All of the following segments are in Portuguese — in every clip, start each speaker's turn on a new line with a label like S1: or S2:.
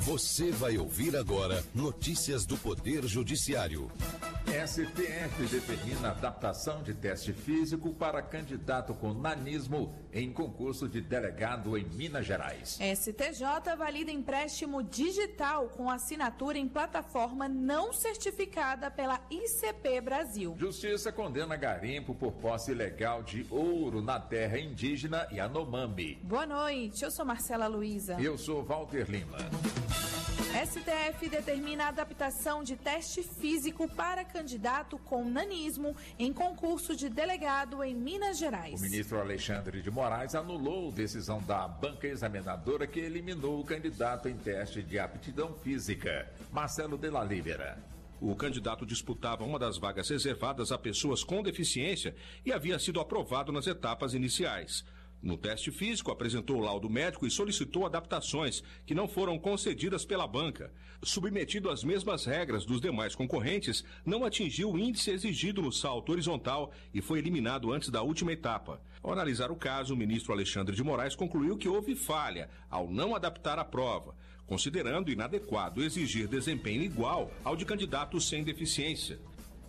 S1: Você vai ouvir agora notícias do Poder Judiciário.
S2: STF determina adaptação de teste físico para candidato com nanismo em concurso de delegado em Minas Gerais.
S3: STJ valida empréstimo digital com assinatura em plataforma não certificada pela ICP Brasil.
S2: Justiça condena garimpo por posse ilegal de ouro na terra indígena Yanomami.
S3: Boa noite, eu sou Marcela Luiza.
S2: Eu sou Walter Lima.
S3: STF determina a adaptação de teste físico para candidato com nanismo em concurso de delegado em Minas Gerais.
S2: O ministro Alexandre de Moraes anulou decisão da banca examinadora que eliminou o candidato em teste de aptidão física. Marcelo de la Libera.
S4: O candidato disputava uma das vagas reservadas a pessoas com deficiência e havia sido aprovado nas etapas iniciais. No teste físico, apresentou o laudo médico e solicitou adaptações que não foram concedidas pela banca. Submetido às mesmas regras dos demais concorrentes, não atingiu o índice exigido no salto horizontal e foi eliminado antes da última etapa. Ao analisar o caso, o ministro Alexandre de Moraes concluiu que houve falha ao não adaptar a prova, considerando inadequado exigir desempenho igual ao de candidatos sem deficiência.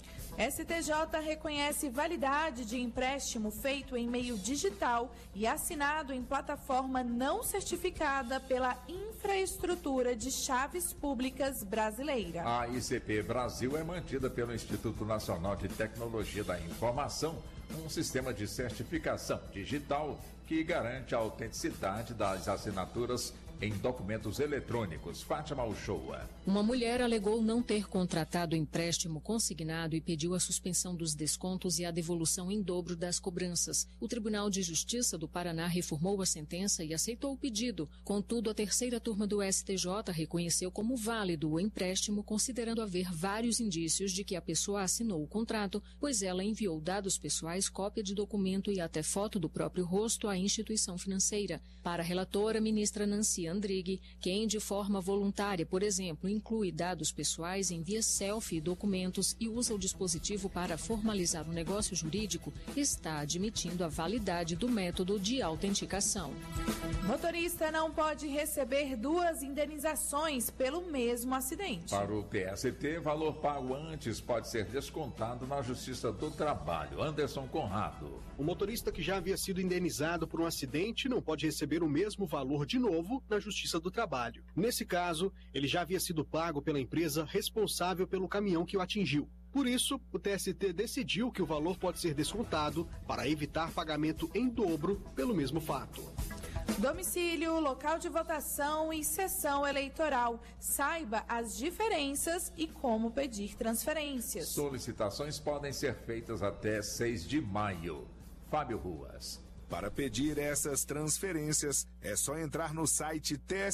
S3: STJ reconhece validade de empréstimo feito em meio digital e assinado em plataforma não certificada pela Infraestrutura de Chaves Públicas Brasileira.
S2: A ICP Brasil é mantida pelo Instituto Nacional de Tecnologia da Informação, um sistema de certificação digital que garante a autenticidade das assinaturas em documentos eletrônicos. Fátima Uchoa.
S5: Uma mulher alegou não ter contratado empréstimo consignado e pediu a suspensão dos descontos e a devolução em dobro das cobranças. O Tribunal de Justiça do Paraná reformou a sentença e aceitou o pedido. Contudo, a terceira turma do STJ reconheceu como válido o empréstimo, considerando haver vários indícios de que a pessoa assinou o contrato, pois ela enviou dados pessoais, cópia de documento e até foto do próprio rosto à instituição financeira. Para a relatora, ministra Nancy Andrighi, quem de forma voluntária, por exemplo, inclui dados pessoais, envia selfie e documentos e usa o dispositivo para formalizar o negócio jurídico, está admitindo a validade do método de autenticação.
S3: Motorista não pode receber duas indenizações pelo mesmo acidente.
S2: Para o TST, valor pago antes pode ser descontado na Justiça do Trabalho. Anderson Conrado.
S6: O motorista que já havia sido indenizado por um acidente não pode receber o mesmo valor de novo na Justiça do Trabalho. Nesse caso, ele já havia sido pago pela empresa responsável pelo caminhão que o atingiu. Por isso, o TST decidiu que o valor pode ser descontado para evitar pagamento em dobro pelo mesmo fato.
S3: Domicílio, local de votação e sessão eleitoral. Saiba as diferenças e como pedir transferências.
S2: Solicitações podem ser feitas até 6 de maio. Fábio Ruas.
S7: Para pedir essas transferências, é só entrar no site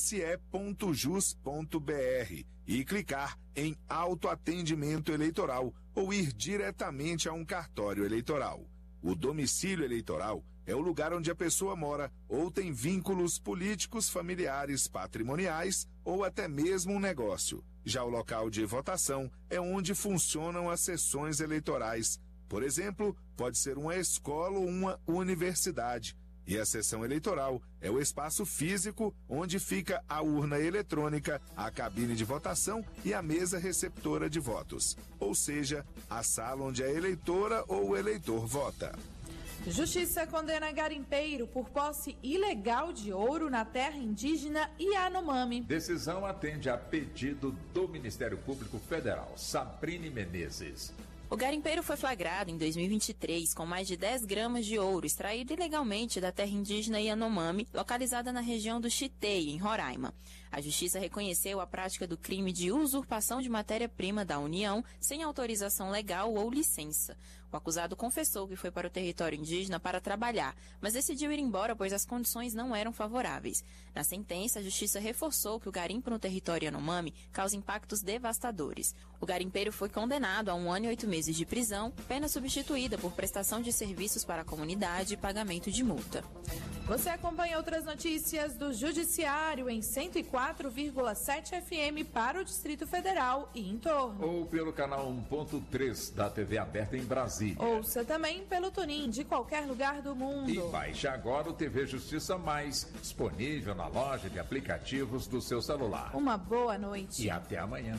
S7: tse.jus.br e clicar em autoatendimento eleitoral ou ir diretamente a um cartório eleitoral. O domicílio eleitoral é o lugar onde a pessoa mora ou tem vínculos políticos, familiares, patrimoniais ou até mesmo um negócio. Já o local de votação é onde funcionam as sessões eleitorais. Por exemplo, pode ser uma escola ou uma universidade. E a sessão eleitoral é o espaço físico onde fica a urna eletrônica, a cabine de votação e a mesa receptora de votos. Ou seja, a sala onde a eleitora ou o eleitor vota.
S3: Justiça condena garimpeiro por posse ilegal de ouro na terra indígena Yanomami.
S2: Decisão atende a pedido do Ministério Público Federal. Sabrine Menezes.
S8: O garimpeiro foi flagrado em 2023 com mais de 10 gramas de ouro extraído ilegalmente da terra indígena Yanomami, localizada na região do Chitei, em Roraima. A Justiça reconheceu a prática do crime de usurpação de matéria-prima da União sem autorização legal ou licença. O acusado confessou que foi para o território indígena para trabalhar, mas decidiu ir embora pois as condições não eram favoráveis. Na sentença, a Justiça reforçou que o garimpo no território Yanomami causa impactos devastadores. O garimpeiro foi condenado a 1 ano e 8 meses de prisão, pena substituída por prestação de serviços para a comunidade e pagamento de multa.
S3: Você acompanha outras notícias do Judiciário em 104,7 FM para o Distrito Federal e em torno.
S2: Ou pelo canal 1.3 da TV aberta em Brasília.
S3: Ouça também pelo TuneIn de qualquer lugar do mundo.
S2: E baixe agora o TV Justiça Mais, disponível na loja de aplicativos do seu celular.
S3: Uma boa noite.
S2: E até amanhã.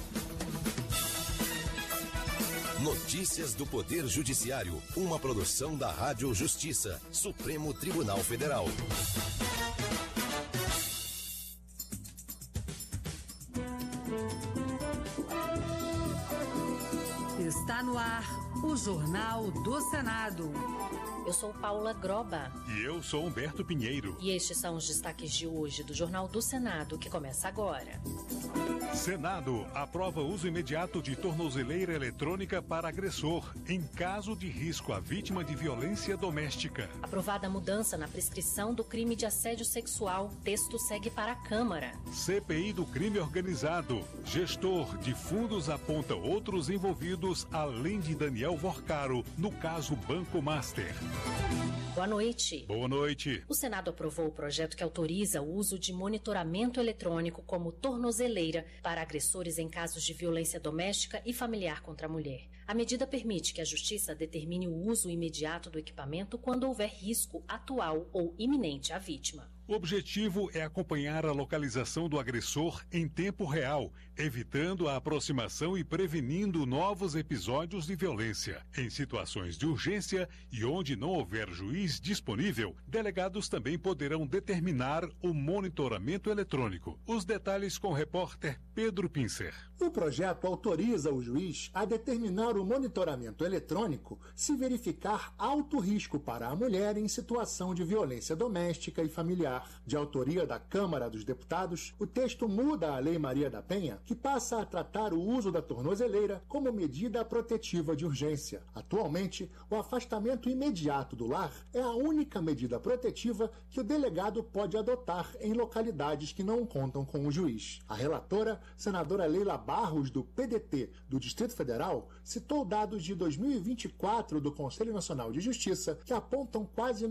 S1: Notícias do Poder Judiciário, uma produção da Rádio Justiça, Supremo Tribunal Federal.
S9: Está no ar o Jornal do Senado.
S10: Eu sou Paula Groba.
S11: E eu sou Humberto Pinheiro.
S10: E estes são os destaques de hoje do Jornal do Senado, que começa agora.
S11: Senado aprova uso imediato de tornozeleira eletrônica para agressor, em caso de risco à vítima de violência doméstica.
S10: Aprovada a mudança na prescrição do crime de assédio sexual. Texto segue para a Câmara.
S11: CPI do crime organizado. Gestor de fundos aponta outros envolvidos, além de Daniel Vorcaro, no caso Banco Master.
S10: Boa noite.
S11: Boa noite.
S10: O Senado aprovou o projeto que autoriza o uso de monitoramento eletrônico como tornozeleira para agressores em casos de violência doméstica e familiar contra a mulher. A medida permite que a Justiça determine o uso imediato do equipamento quando houver risco atual ou iminente à vítima.
S11: O objetivo é acompanhar a localização do agressor em tempo real, evitando a aproximação e prevenindo novos episódios de violência. Em situações de urgência e onde não houver juiz disponível, delegados também poderão determinar o monitoramento eletrônico. Os detalhes com o repórter Pedro Pincer.
S12: O projeto autoriza o juiz a determinar o monitoramento eletrônico se verificar alto risco para a mulher em situação de violência doméstica e familiar. De autoria da Câmara dos Deputados, o texto muda a Lei Maria da Penha, que passa a tratar o uso da tornozeleira como medida protetiva de urgência. Atualmente, o afastamento imediato do lar é a única medida protetiva que o delegado pode adotar em localidades que não contam com o juiz. A relatora, senadora Leila Barros, do PDT do Distrito Federal, citou dados de 2024 do Conselho Nacional de Justiça que apontam quase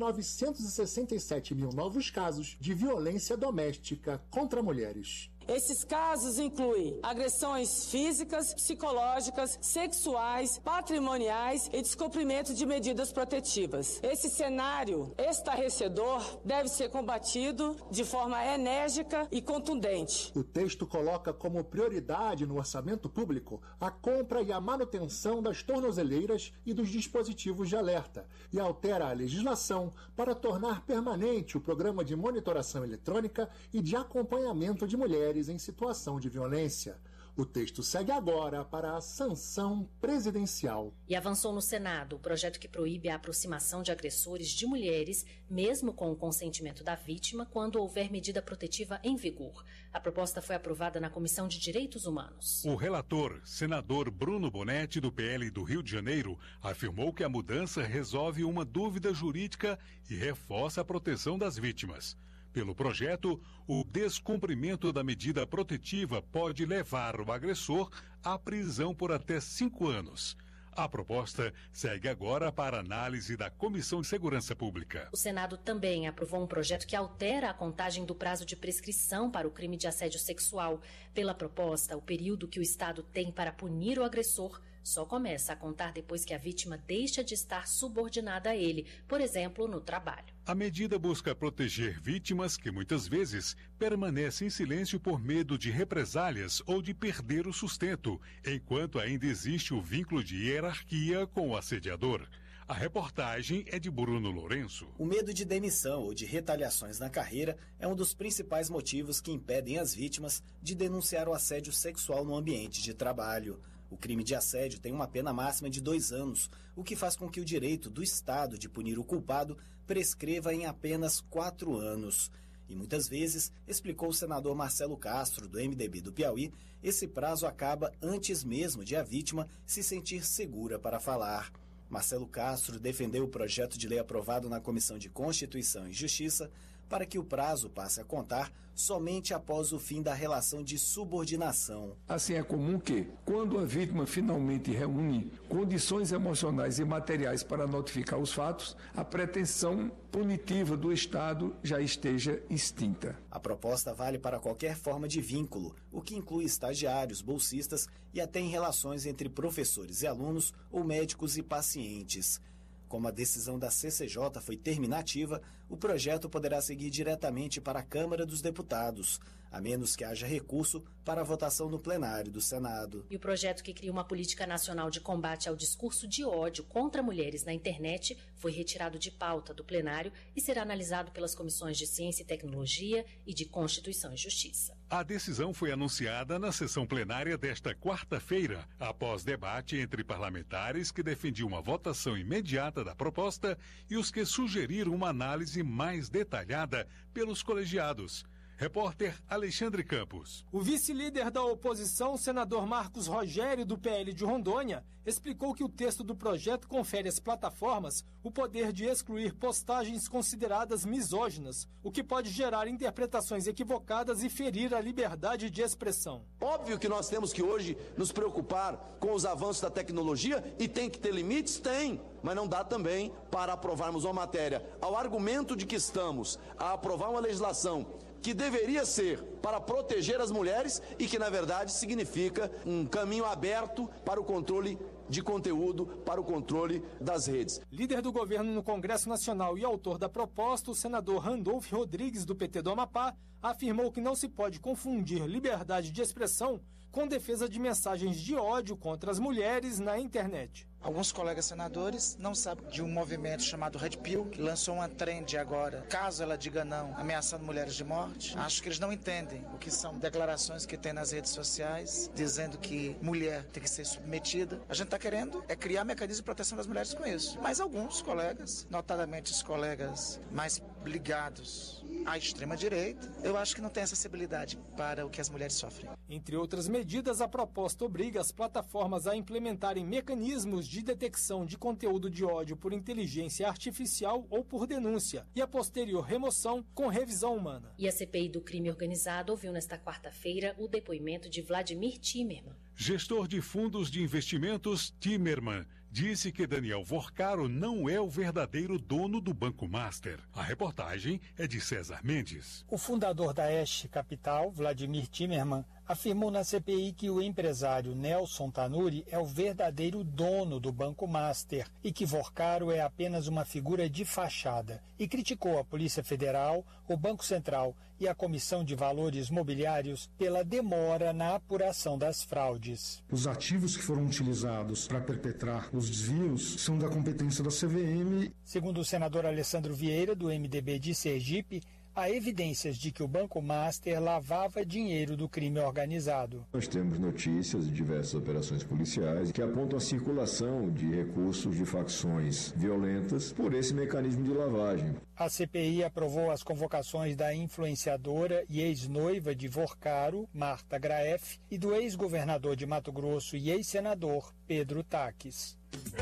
S12: 967 mil novos casos de violência doméstica contra mulheres.
S13: Esses casos incluem agressões físicas, psicológicas, sexuais, patrimoniais e descumprimento de medidas protetivas. Esse cenário estarrecedor deve ser combatido de forma enérgica e contundente.
S12: O texto coloca como prioridade no orçamento público a compra e a manutenção das tornozeleiras e dos dispositivos de alerta e altera a legislação para tornar permanente o programa de monitoração eletrônica e de acompanhamento de mulheres em situação de violência. O texto segue agora para a sanção presidencial.
S10: E avançou no Senado o projeto que proíbe a aproximação de agressores de mulheres, mesmo com o consentimento da vítima, quando houver medida protetiva em vigor. A proposta foi aprovada na Comissão de Direitos Humanos.
S11: O relator, senador Bruno Bonetti, do PL do Rio de Janeiro, afirmou que a mudança resolve uma dúvida jurídica e reforça a proteção das vítimas. Pelo projeto, o descumprimento da medida protetiva pode levar o agressor à prisão por até 5 anos. A proposta segue agora para análise da Comissão de Segurança Pública.
S10: O Senado também aprovou um projeto que altera a contagem do prazo de prescrição para o crime de assédio sexual. Pela proposta, o período que o Estado tem para punir o agressor só começa a contar depois que a vítima deixa de estar subordinada a ele, por exemplo, no trabalho.
S11: A medida busca proteger vítimas que muitas vezes permanecem em silêncio por medo de represálias ou de perder o sustento, enquanto ainda existe o vínculo de hierarquia com o assediador. A reportagem é de Bruno Lourenço.
S14: O medo de demissão ou de retaliações na carreira é um dos principais motivos que impedem as vítimas de denunciar o assédio sexual no ambiente de trabalho. O crime de assédio tem uma pena máxima de 2 anos, o que faz com que o direito do Estado de punir o culpado prescreva em apenas 4 anos. E muitas vezes, explicou o senador Marcelo Castro, do MDB do Piauí, esse prazo acaba antes mesmo de a vítima se sentir segura para falar. Marcelo Castro defendeu o projeto de lei aprovado na Comissão de Constituição e Justiça para que o prazo passe a contar somente após o fim da relação de subordinação.
S15: Assim, é comum que, quando a vítima finalmente reúne condições emocionais e materiais para notificar os fatos, a pretensão punitiva do Estado já esteja extinta.
S14: A proposta vale para qualquer forma de vínculo, o que inclui estagiários, bolsistas e até em relações entre professores e alunos ou médicos e pacientes. Como a decisão da CCJ foi terminativa, o projeto poderá seguir diretamente para a Câmara dos Deputados, a menos que haja recurso para a votação no plenário do Senado.
S10: E o projeto que cria uma política nacional de combate ao discurso de ódio contra mulheres na internet foi retirado de pauta do plenário e será analisado pelas comissões de Ciência e Tecnologia e de Constituição e Justiça.
S11: A decisão foi anunciada na sessão plenária desta quarta-feira, após debate entre parlamentares que defendiam uma votação imediata da proposta e os que sugeriram uma análise mais detalhada pelos colegiados. Repórter Alexandre Campos.
S16: O vice-líder da oposição, senador Marcos Rogério, do PL de Rondônia, explicou que o texto do projeto confere às plataformas o poder de excluir postagens consideradas misóginas, o que pode gerar interpretações equivocadas e ferir a liberdade de expressão.
S17: Óbvio que nós temos que hoje nos preocupar com os avanços da tecnologia e tem que ter limites? Tem, mas não dá também para aprovarmos uma matéria ao argumento de que estamos a aprovar uma legislação que deveria ser para proteger as mulheres e que, na verdade, significa um caminho aberto para o controle de conteúdo, para o controle das redes.
S16: Líder do governo no Congresso Nacional e autor da proposta, o senador Randolfo Rodrigues, do PT do Amapá, afirmou que não se pode confundir liberdade de expressão com defesa de mensagens de ódio contra as mulheres na internet.
S18: Alguns colegas senadores não sabem de um movimento chamado Red Pill, que lançou uma trend agora, caso ela diga não, ameaçando mulheres de morte. Acho que eles não entendem o que são declarações que tem nas redes sociais, dizendo que mulher tem que ser submetida. A gente está querendo criar mecanismos de proteção das mulheres com isso. Mas alguns colegas, notadamente os colegas mais ligados à extrema-direita, eu acho que não tem acessibilidade para o que as mulheres sofrem.
S16: Entre outras medidas, a proposta obriga as plataformas a implementarem mecanismos de detecção de conteúdo de ódio por inteligência artificial ou por denúncia e a posterior remoção com revisão humana.
S10: E a CPI do crime organizado ouviu nesta quarta-feira o depoimento de Vladimir Timerman.
S11: Gestor de fundos de investimentos, Timerman disse que Daniel Vorcaro não é o verdadeiro dono do Banco Master. A reportagem é de César Mendes.
S19: O fundador da Este Capital, Vladimir Timerman, afirmou na CPI que o empresário Nelson Tanuri é o verdadeiro dono do Banco Master e que Vorcaro é apenas uma figura de fachada e criticou a Polícia Federal, o Banco Central e a Comissão de Valores Mobiliários pela demora na apuração das fraudes.
S20: Os ativos que foram utilizados para perpetrar os desvios são da competência da CVM.
S19: Segundo o senador Alessandro Vieira, do MDB de Sergipe, há evidências de que o Banco Master lavava dinheiro do crime organizado.
S21: Nós temos notícias de diversas operações policiais que apontam a circulação de recursos de facções violentas por esse mecanismo de lavagem.
S19: A CPI aprovou as convocações da influenciadora e ex-noiva de Vorcaro, Marta Graef, e do ex-governador de Mato Grosso e ex-senador Pedro Taques.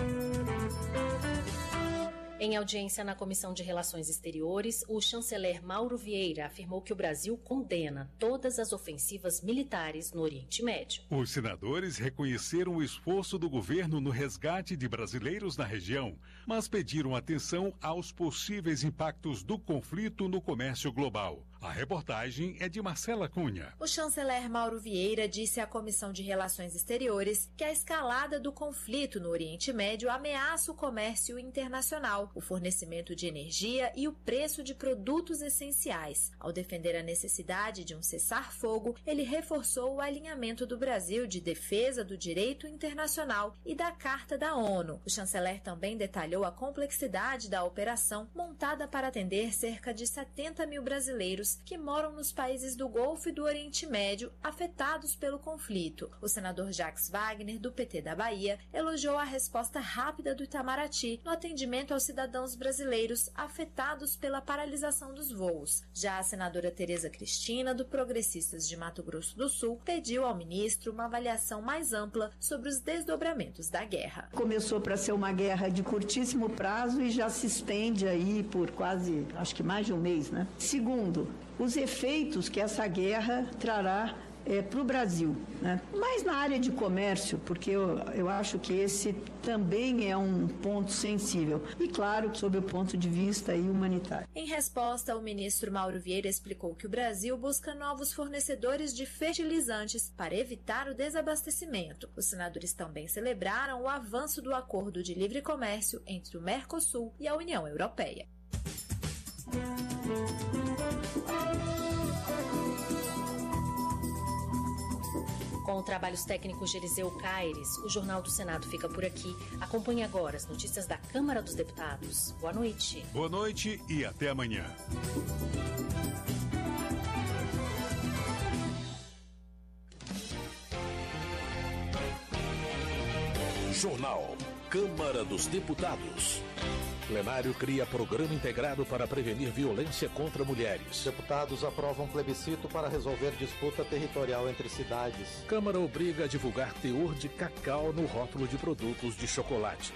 S10: Em audiência na Comissão de Relações Exteriores, o chanceler Mauro Vieira afirmou que o Brasil condena todas as ofensivas militares no Oriente Médio.
S11: Os senadores reconheceram o esforço do governo no resgate de brasileiros na região, mas pediram atenção aos possíveis impactos do conflito no comércio global. A reportagem é de Marcela Cunha.
S22: O chanceler Mauro Vieira disse à Comissão de Relações Exteriores que a escalada do conflito no Oriente Médio ameaça o comércio internacional, o fornecimento de energia e o preço de produtos essenciais. Ao defender a necessidade de um cessar-fogo, ele reforçou o alinhamento do Brasil de defesa do direito internacional e da Carta da ONU. O chanceler também detalhou a complexidade da operação montada para atender cerca de 70 mil brasileiros mulheres que moram nos países do Golfo e do Oriente Médio afetados pelo conflito. O senador Jacques Wagner, do PT da Bahia, elogiou a resposta rápida do Itamaraty no atendimento aos cidadãos brasileiros afetados pela paralisação dos voos. Já a senadora Tereza Cristina, do Progressistas de Mato Grosso do Sul, pediu ao ministro uma avaliação mais ampla sobre os desdobramentos da guerra.
S4: Começou para ser uma guerra de curtíssimo prazo e já se estende aí por quase, acho que mais de um mês, né? Segundo, os efeitos que essa guerra trará para o Brasil, né? Mas na área de comércio, porque eu acho que esse também é um ponto sensível. E claro, sob o ponto de vista aí humanitário.
S22: Em resposta, o ministro Mauro Vieira explicou que o Brasil busca novos fornecedores de fertilizantes para evitar o desabastecimento. Os senadores também celebraram o avanço do acordo de livre comércio entre o Mercosul e a União Europeia. Com trabalhos técnicos de Eliseu Caires, o Jornal do Senado fica por aqui. Acompanhe agora as notícias da Câmara dos Deputados. Boa noite.
S11: Boa noite e até amanhã.
S5: Jornal Câmara dos Deputados. Plenário cria programa integrado para prevenir violência contra mulheres.
S23: Deputados aprovam plebiscito para resolver disputa territorial entre cidades.
S5: Câmara obriga a divulgar teor de cacau no rótulo de produtos de chocolate.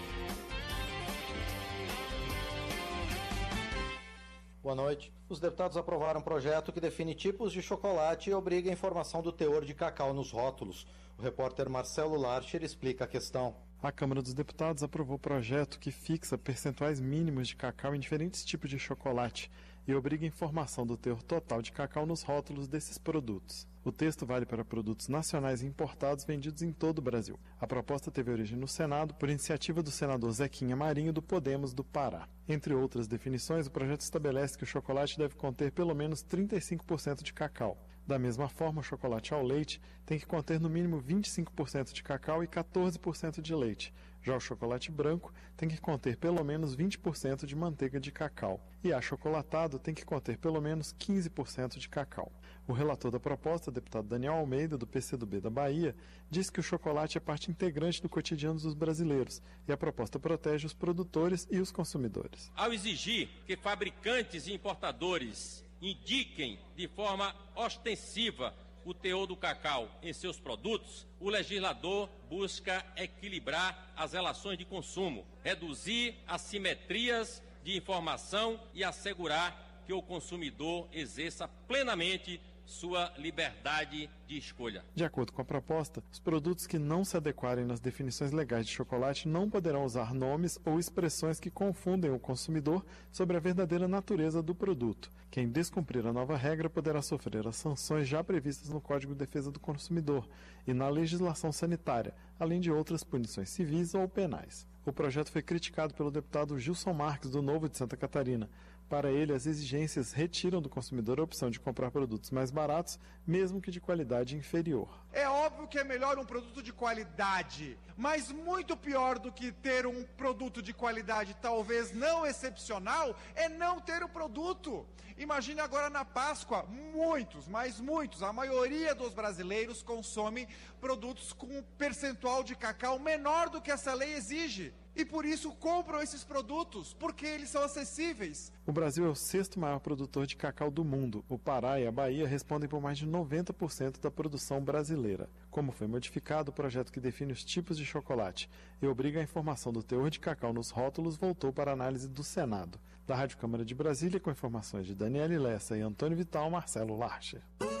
S23: Boa noite. Os deputados aprovaram um projeto que define tipos de chocolate e obriga a informação do teor de cacau nos rótulos. O repórter Marcelo Larcher explica a questão.
S24: A Câmara dos Deputados aprovou o projeto que fixa percentuais mínimos de cacau em diferentes tipos de chocolate e obriga a informação do teor total de cacau nos rótulos desses produtos. O texto vale para produtos nacionais e importados vendidos em todo o Brasil. A proposta teve origem no Senado por iniciativa do senador Zequinha Marinho, do Podemos do Pará. Entre outras definições, o projeto estabelece que o chocolate deve conter pelo menos 35% de cacau. Da mesma forma, o chocolate ao leite tem que conter no mínimo 25% de cacau e 14% de leite. Já o chocolate branco tem que conter pelo menos 20% de manteiga de cacau. E achocolatado tem que conter pelo menos 15% de cacau. O relator da proposta, o deputado Daniel Almeida, do PCdoB da Bahia, diz que o chocolate é parte integrante do cotidiano dos brasileiros e a proposta protege os produtores e os consumidores.
S25: Ao exigir que fabricantes e importadores indiquem de forma ostensiva o teor do cacau em seus produtos, o legislador busca equilibrar as relações de consumo, reduzir assimetrias de informação e assegurar que o consumidor exerça plenamente sua liberdade de escolha.
S24: De acordo com a proposta, os produtos que não se adequarem nas definições legais de chocolate não poderão usar nomes ou expressões que confundem o consumidor sobre a verdadeira natureza do produto. Quem descumprir a nova regra poderá sofrer as sanções já previstas no Código de Defesa do Consumidor e na legislação sanitária, além de outras punições civis ou penais. O projeto foi criticado pelo deputado Gilson Marques, do Novo de Santa Catarina. Para ele, as exigências retiram do consumidor a opção de comprar produtos mais baratos, mesmo que de qualidade inferior.
S26: É óbvio que é melhor um produto de qualidade, mas muito pior do que ter um produto de qualidade talvez não excepcional é não ter o produto. Imagine agora na Páscoa, muitos, mas muitos, a maioria dos brasileiros consomem produtos com um percentual de cacau menor do que essa lei exige. E por isso compram esses produtos, porque eles são acessíveis.
S24: O Brasil é o sexto maior produtor de cacau do mundo. O Pará e a Bahia respondem por mais de 90% da produção brasileira. Como foi modificado, o projeto que define os tipos de chocolate e obriga a informação do teor de cacau nos rótulos voltou para a análise do Senado. Da Rádio Câmara de Brasília, com informações de Daniele Lessa e Antônio Vital, Marcelo Larcher.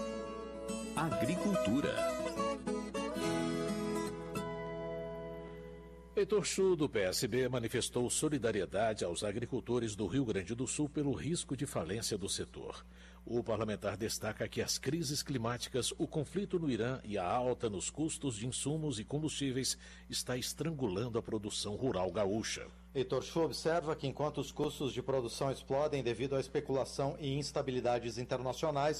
S5: Agricultura. Heitor Chu, do PSB, manifestou solidariedade aos agricultores do Rio Grande do Sul pelo risco de falência do setor. O parlamentar destaca que as crises climáticas, o conflito no Irã e a alta nos custos de insumos e combustíveis está estrangulando a produção rural gaúcha.
S23: Heitor Chu observa que enquanto os custos de produção explodem devido à especulação e instabilidades internacionais,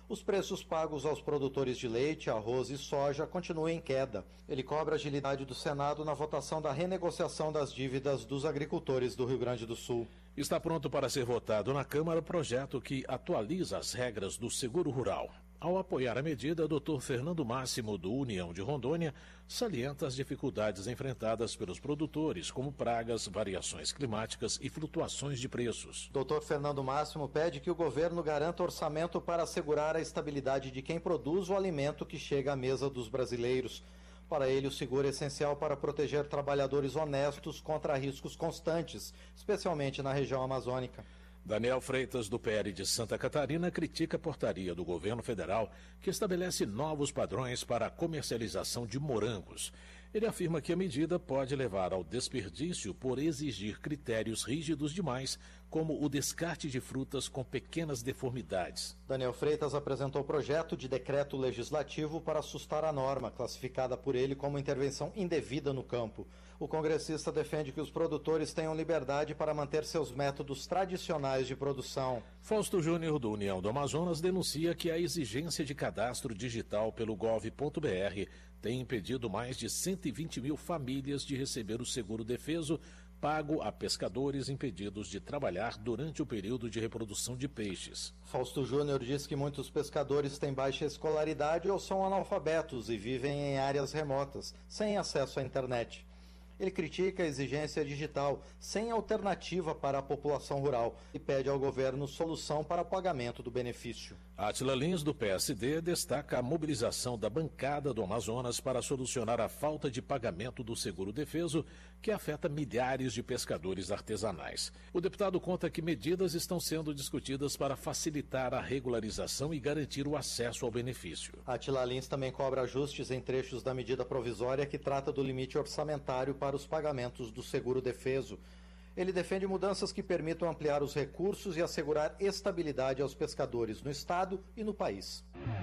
S23: Os preços pagos aos produtores de leite, arroz e soja continuam em queda. Ele cobra a agilidade do Senado na votação da renegociação das dívidas dos agricultores do Rio Grande do Sul.
S5: Está pronto para ser votado na Câmara o projeto que atualiza as regras do seguro rural. Ao apoiar a medida, Dr. Fernando Máximo, do União de Rondônia, salienta as dificuldades enfrentadas pelos produtores, como pragas, variações climáticas e flutuações de preços.
S23: Dr. Fernando Máximo pede que o governo garanta orçamento para assegurar a estabilidade de quem produz o alimento que chega à mesa dos brasileiros. Para ele, o seguro é essencial para proteger trabalhadores honestos contra riscos constantes, especialmente na região amazônica.
S5: Daniel Freitas, do PL de Santa Catarina, critica a portaria do governo federal que estabelece novos padrões para a comercialização de morangos. Ele afirma que a medida pode levar ao desperdício por exigir critérios rígidos demais, como o descarte de frutas com pequenas deformidades.
S23: Daniel Freitas apresentou o projeto de decreto legislativo para assustar a norma, classificada por ele como intervenção indevida no campo. O congressista defende que os produtores tenham liberdade para manter seus métodos tradicionais de produção.
S5: Fausto Júnior, do União do Amazonas, denuncia que a exigência de cadastro digital pelo gov.br tem impedido mais de 120 mil famílias de receber o seguro-defeso pago a pescadores impedidos de trabalhar durante o período de reprodução de peixes.
S23: Fausto Júnior diz que muitos pescadores têm baixa escolaridade ou são analfabetos e vivem em áreas remotas, sem acesso à internet. Ele critica a exigência digital, sem alternativa para a população rural, e pede ao governo solução para o pagamento do benefício.
S5: Átila Lins, do PSD, destaca a mobilização da bancada do Amazonas para solucionar a falta de pagamento do seguro-defeso, que afeta milhares de pescadores artesanais. O deputado conta que medidas estão sendo discutidas para facilitar a regularização e garantir o acesso ao benefício.
S23: Átila Lins também cobra ajustes em trechos da medida provisória que trata do limite orçamentário para os pagamentos do seguro-defeso. Ele defende mudanças que permitam ampliar os recursos e assegurar estabilidade aos pescadores no estado e no país.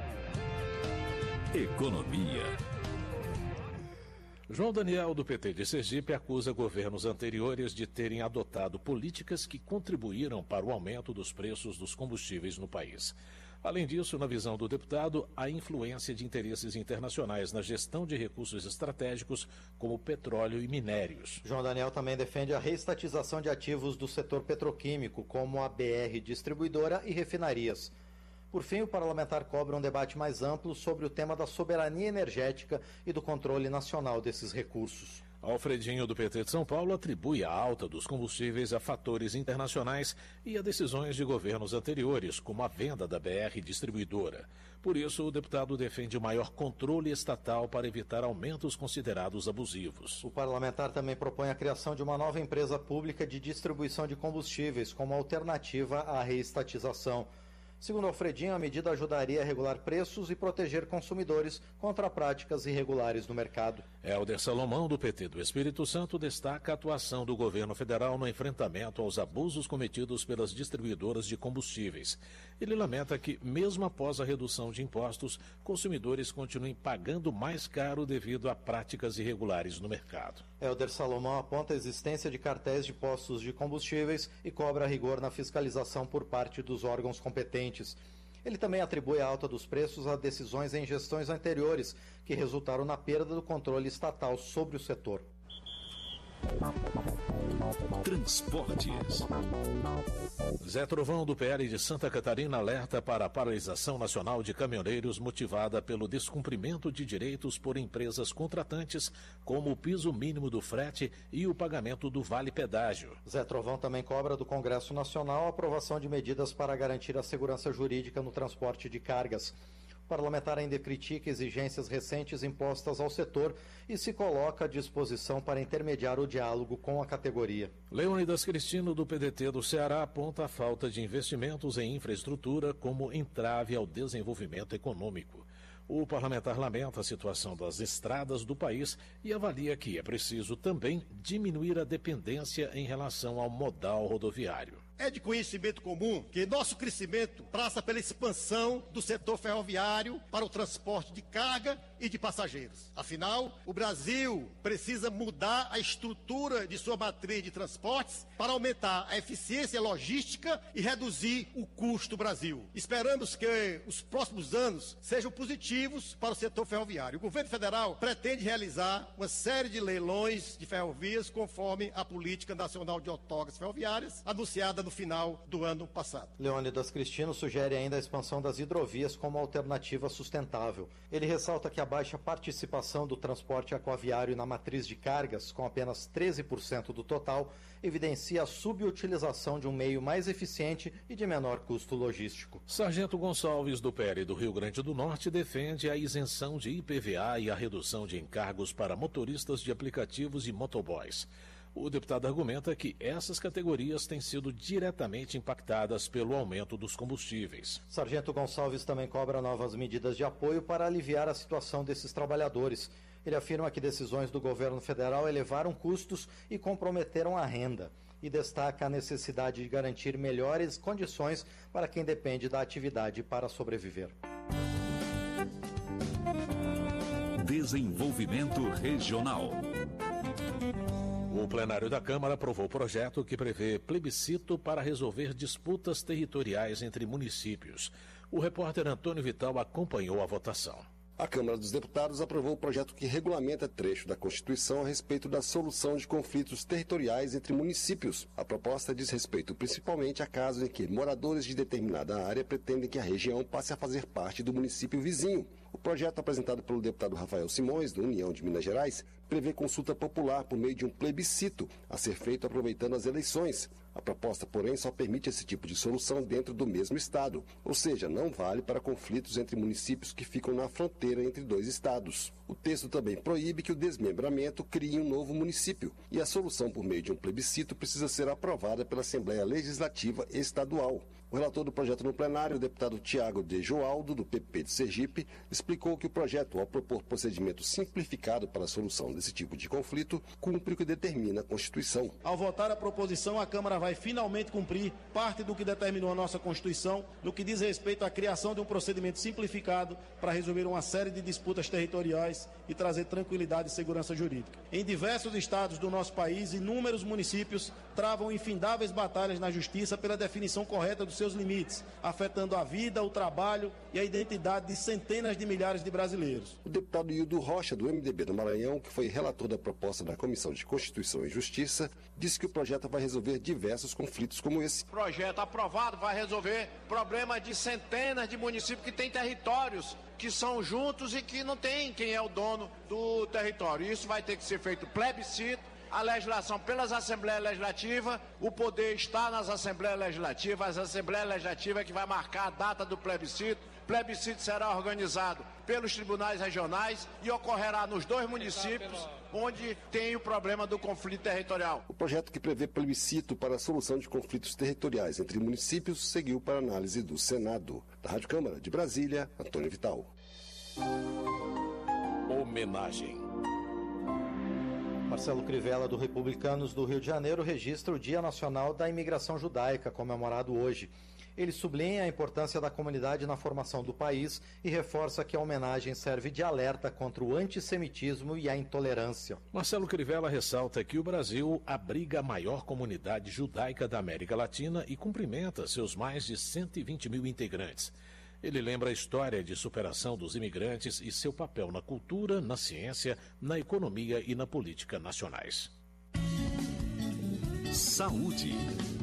S1: Economia.
S5: João Daniel, do PT de Sergipe, acusa governos anteriores de terem adotado políticas que contribuíram para o aumento dos preços dos combustíveis no país. Além disso, na visão do deputado, a influência de interesses internacionais na gestão de recursos estratégicos, como petróleo e minérios.
S23: João Daniel também defende a reestatização de ativos do setor petroquímico, como a BR Distribuidora e refinarias. Por fim, o parlamentar cobra um debate mais amplo sobre o tema da soberania energética e do controle nacional desses recursos.
S5: Alfredinho, do PT de São Paulo, atribui a alta dos combustíveis a fatores internacionais e a decisões de governos anteriores, como a venda da BR Distribuidora. Por isso, o deputado defende o maior controle estatal para evitar aumentos considerados abusivos.
S23: O parlamentar também propõe a criação de uma nova empresa pública de distribuição de combustíveis como alternativa à reestatização. Segundo Alfredinho, a medida ajudaria a regular preços e proteger consumidores contra práticas irregulares no mercado.
S5: Helder Salomão, do PT do Espírito Santo, destaca a atuação do governo federal no enfrentamento aos abusos cometidos pelas distribuidoras de combustíveis. Ele lamenta que, mesmo após a redução de impostos, consumidores continuem pagando mais caro devido a práticas irregulares no mercado.
S23: Helder Salomão aponta a existência de cartéis de postos de combustíveis e cobra rigor na fiscalização por parte dos órgãos competentes. Ele também atribui a alta dos preços a decisões em gestões anteriores, que resultaram na perda do controle estatal sobre o setor.
S1: Transportes.
S5: Zé Trovão, do PL de Santa Catarina, alerta para a paralisação nacional de caminhoneiros motivada pelo descumprimento de direitos por empresas contratantes, como o piso mínimo do frete e o pagamento do vale-pedágio.
S23: Zé Trovão também cobra do Congresso Nacional a aprovação de medidas para garantir a segurança jurídica no transporte de cargas. O parlamentar ainda critica exigências recentes impostas ao setor e se coloca à disposição para intermediar o diálogo com a categoria.
S5: Leônidas Cristino, do PDT do Ceará, aponta a falta de investimentos em infraestrutura como entrave ao desenvolvimento econômico. O parlamentar lamenta a situação das estradas do país e avalia que é preciso também diminuir a dependência em relação ao modal rodoviário.
S1: É de conhecimento comum que nosso crescimento passa pela expansão do setor ferroviário para o transporte de carga e de passageiros. Afinal, o Brasil precisa mudar a estrutura de sua matriz de transportes para aumentar a eficiência logística e reduzir o custo do Brasil. Esperamos que os próximos anos sejam positivos para o setor ferroviário. O governo federal pretende realizar uma série de leilões de ferrovias conforme a Política Nacional de Outorgas Ferroviárias, anunciada no final do ano passado.
S23: Leônidas Cristino sugere ainda a expansão das hidrovias como alternativa sustentável. Ele ressalta que a baixa participação do transporte aquaviário na matriz de cargas, com apenas 13% do total, evidencia a subutilização de um meio mais eficiente e de menor custo logístico.
S5: Sargento Gonçalves, do PL do Rio Grande do Norte, defende a isenção de IPVA e a redução de encargos para motoristas de aplicativos e motoboys. O deputado argumenta que essas categorias têm sido diretamente impactadas pelo aumento dos combustíveis.
S23: Sargento Gonçalves também cobra novas medidas de apoio para aliviar a situação desses trabalhadores. Ele afirma que decisões do governo federal elevaram custos e comprometeram a renda. E destaca a necessidade de garantir melhores condições para quem depende da atividade para sobreviver.
S2: Desenvolvimento Regional.
S5: O plenário da Câmara aprovou o projeto que prevê plebiscito para resolver disputas territoriais entre municípios. O repórter Antônio Vital acompanhou a votação.
S3: A Câmara dos Deputados aprovou o projeto que regulamenta trecho da Constituição a respeito da solução de conflitos territoriais entre municípios. A proposta diz respeito principalmente a casos em que moradores de determinada área pretendem que a região passe a fazer parte do município vizinho. O projeto apresentado pelo deputado Rafael Simões, do União de Minas Gerais, prevê consulta popular por meio de um plebiscito a ser feito aproveitando as eleições. A proposta, porém, só permite esse tipo de solução dentro do mesmo estado, ou seja, não vale para conflitos entre municípios que ficam na fronteira entre dois estados. O texto também proíbe que o desmembramento crie um novo município, e a solução por meio de um plebiscito precisa ser aprovada pela Assembleia Legislativa Estadual. O relator do projeto no plenário, o deputado Tiago de Joaldo, do PP de Sergipe, explicou que o projeto, ao propor procedimento simplificado para a solução desse tipo de conflito, cumpre o que determina a Constituição.
S6: Ao votar a proposição, a Câmara vai finalmente cumprir parte do que determinou a nossa Constituição, no que diz respeito à criação de um procedimento simplificado para resolver uma série de disputas territoriais e trazer tranquilidade e segurança jurídica. Em diversos estados do nosso país, inúmeros municípios travam infindáveis batalhas na justiça pela definição correta dos seus limites, afetando a vida, o trabalho e a identidade de centenas de milhares de brasileiros.
S3: O deputado Hildo Rocha, do MDB do Maranhão, que foi relator da proposta da Comissão de Constituição e Justiça, disse que o projeto vai resolver diversos conflitos como esse.
S7: O projeto aprovado vai resolver problemas de centenas de municípios que têm territórios que são juntos e que não tem quem é o dono do território. Isso vai ter que ser feito plebiscito, a legislação pelas Assembleias Legislativas, o poder está nas Assembleias Legislativas, a Assembleia Legislativa é que vai marcar a data do plebiscito. O plebiscito será organizado pelos tribunais regionais e ocorrerá nos dois municípios onde tem o problema do conflito territorial.
S3: O projeto que prevê plebiscito para a solução de conflitos territoriais entre municípios seguiu para análise do Senado. Da Rádio Câmara de Brasília, Antônio Vital.
S5: Homenagem.
S23: Marcelo Crivella, do Republicanos do Rio de Janeiro, registra o Dia Nacional da Imigração Judaica, comemorado hoje. Ele sublinha a importância da comunidade na formação do país e reforça que a homenagem serve de alerta contra o antissemitismo e a intolerância.
S5: Marcelo Crivella ressalta que o Brasil abriga a maior comunidade judaica da América Latina e cumprimenta seus mais de 120 mil integrantes. Ele lembra a história de superação dos imigrantes e seu papel na cultura, na ciência, na economia e na política nacionais.
S2: Saúde.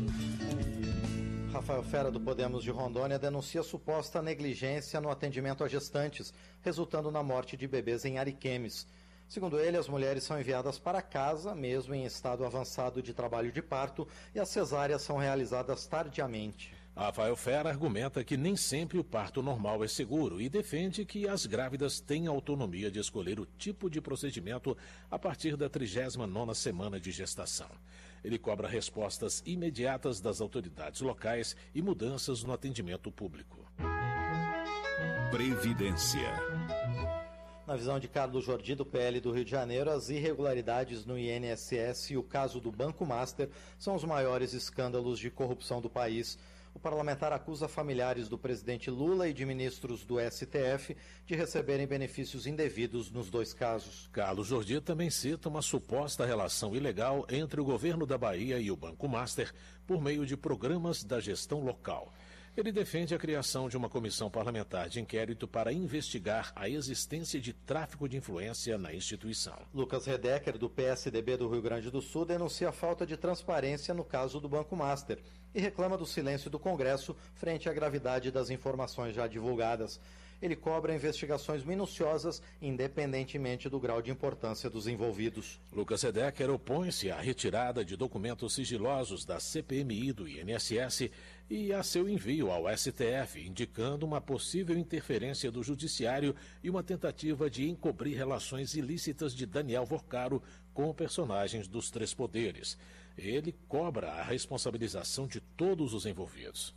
S23: Rafael Fera, do Podemos de Rondônia, denuncia suposta negligência no atendimento a gestantes, resultando na morte de bebês em Ariquemes. Segundo ele, as mulheres são enviadas para casa, mesmo em estado avançado de trabalho de parto, e as cesáreas são realizadas tardiamente.
S5: Rafael Fera argumenta que nem sempre o parto normal é seguro e defende que as grávidas têm autonomia de escolher o tipo de procedimento a partir da 39ª semana de gestação. Ele cobra respostas imediatas das autoridades locais e mudanças no atendimento público.
S2: Previdência.
S23: Na visão de Carlos Jordi, do PL do Rio de Janeiro, as irregularidades no INSS e o caso do Banco Master são os maiores escândalos de corrupção do país. O parlamentar acusa familiares do presidente Lula e de ministros do STF de receberem benefícios indevidos nos dois casos.
S5: Carlos Jordi também cita uma suposta relação ilegal entre o governo da Bahia e o Banco Master por meio de programas da gestão local. Ele defende a criação de uma comissão parlamentar de inquérito para investigar a existência de tráfico de influência na instituição.
S23: Lucas Redecker, do PSDB do Rio Grande do Sul, denuncia a falta de transparência no caso do Banco Master e reclama do silêncio do Congresso frente à gravidade das informações já divulgadas. Ele cobra investigações minuciosas, independentemente do grau de importância dos envolvidos.
S5: Lucas Redecker opõe-se à retirada de documentos sigilosos da CPMI do INSS e a seu envio ao STF, indicando uma possível interferência do Judiciário e uma tentativa de encobrir relações ilícitas de Daniel Vorcaro com personagens dos três poderes. Ele cobra a responsabilização de todos os envolvidos.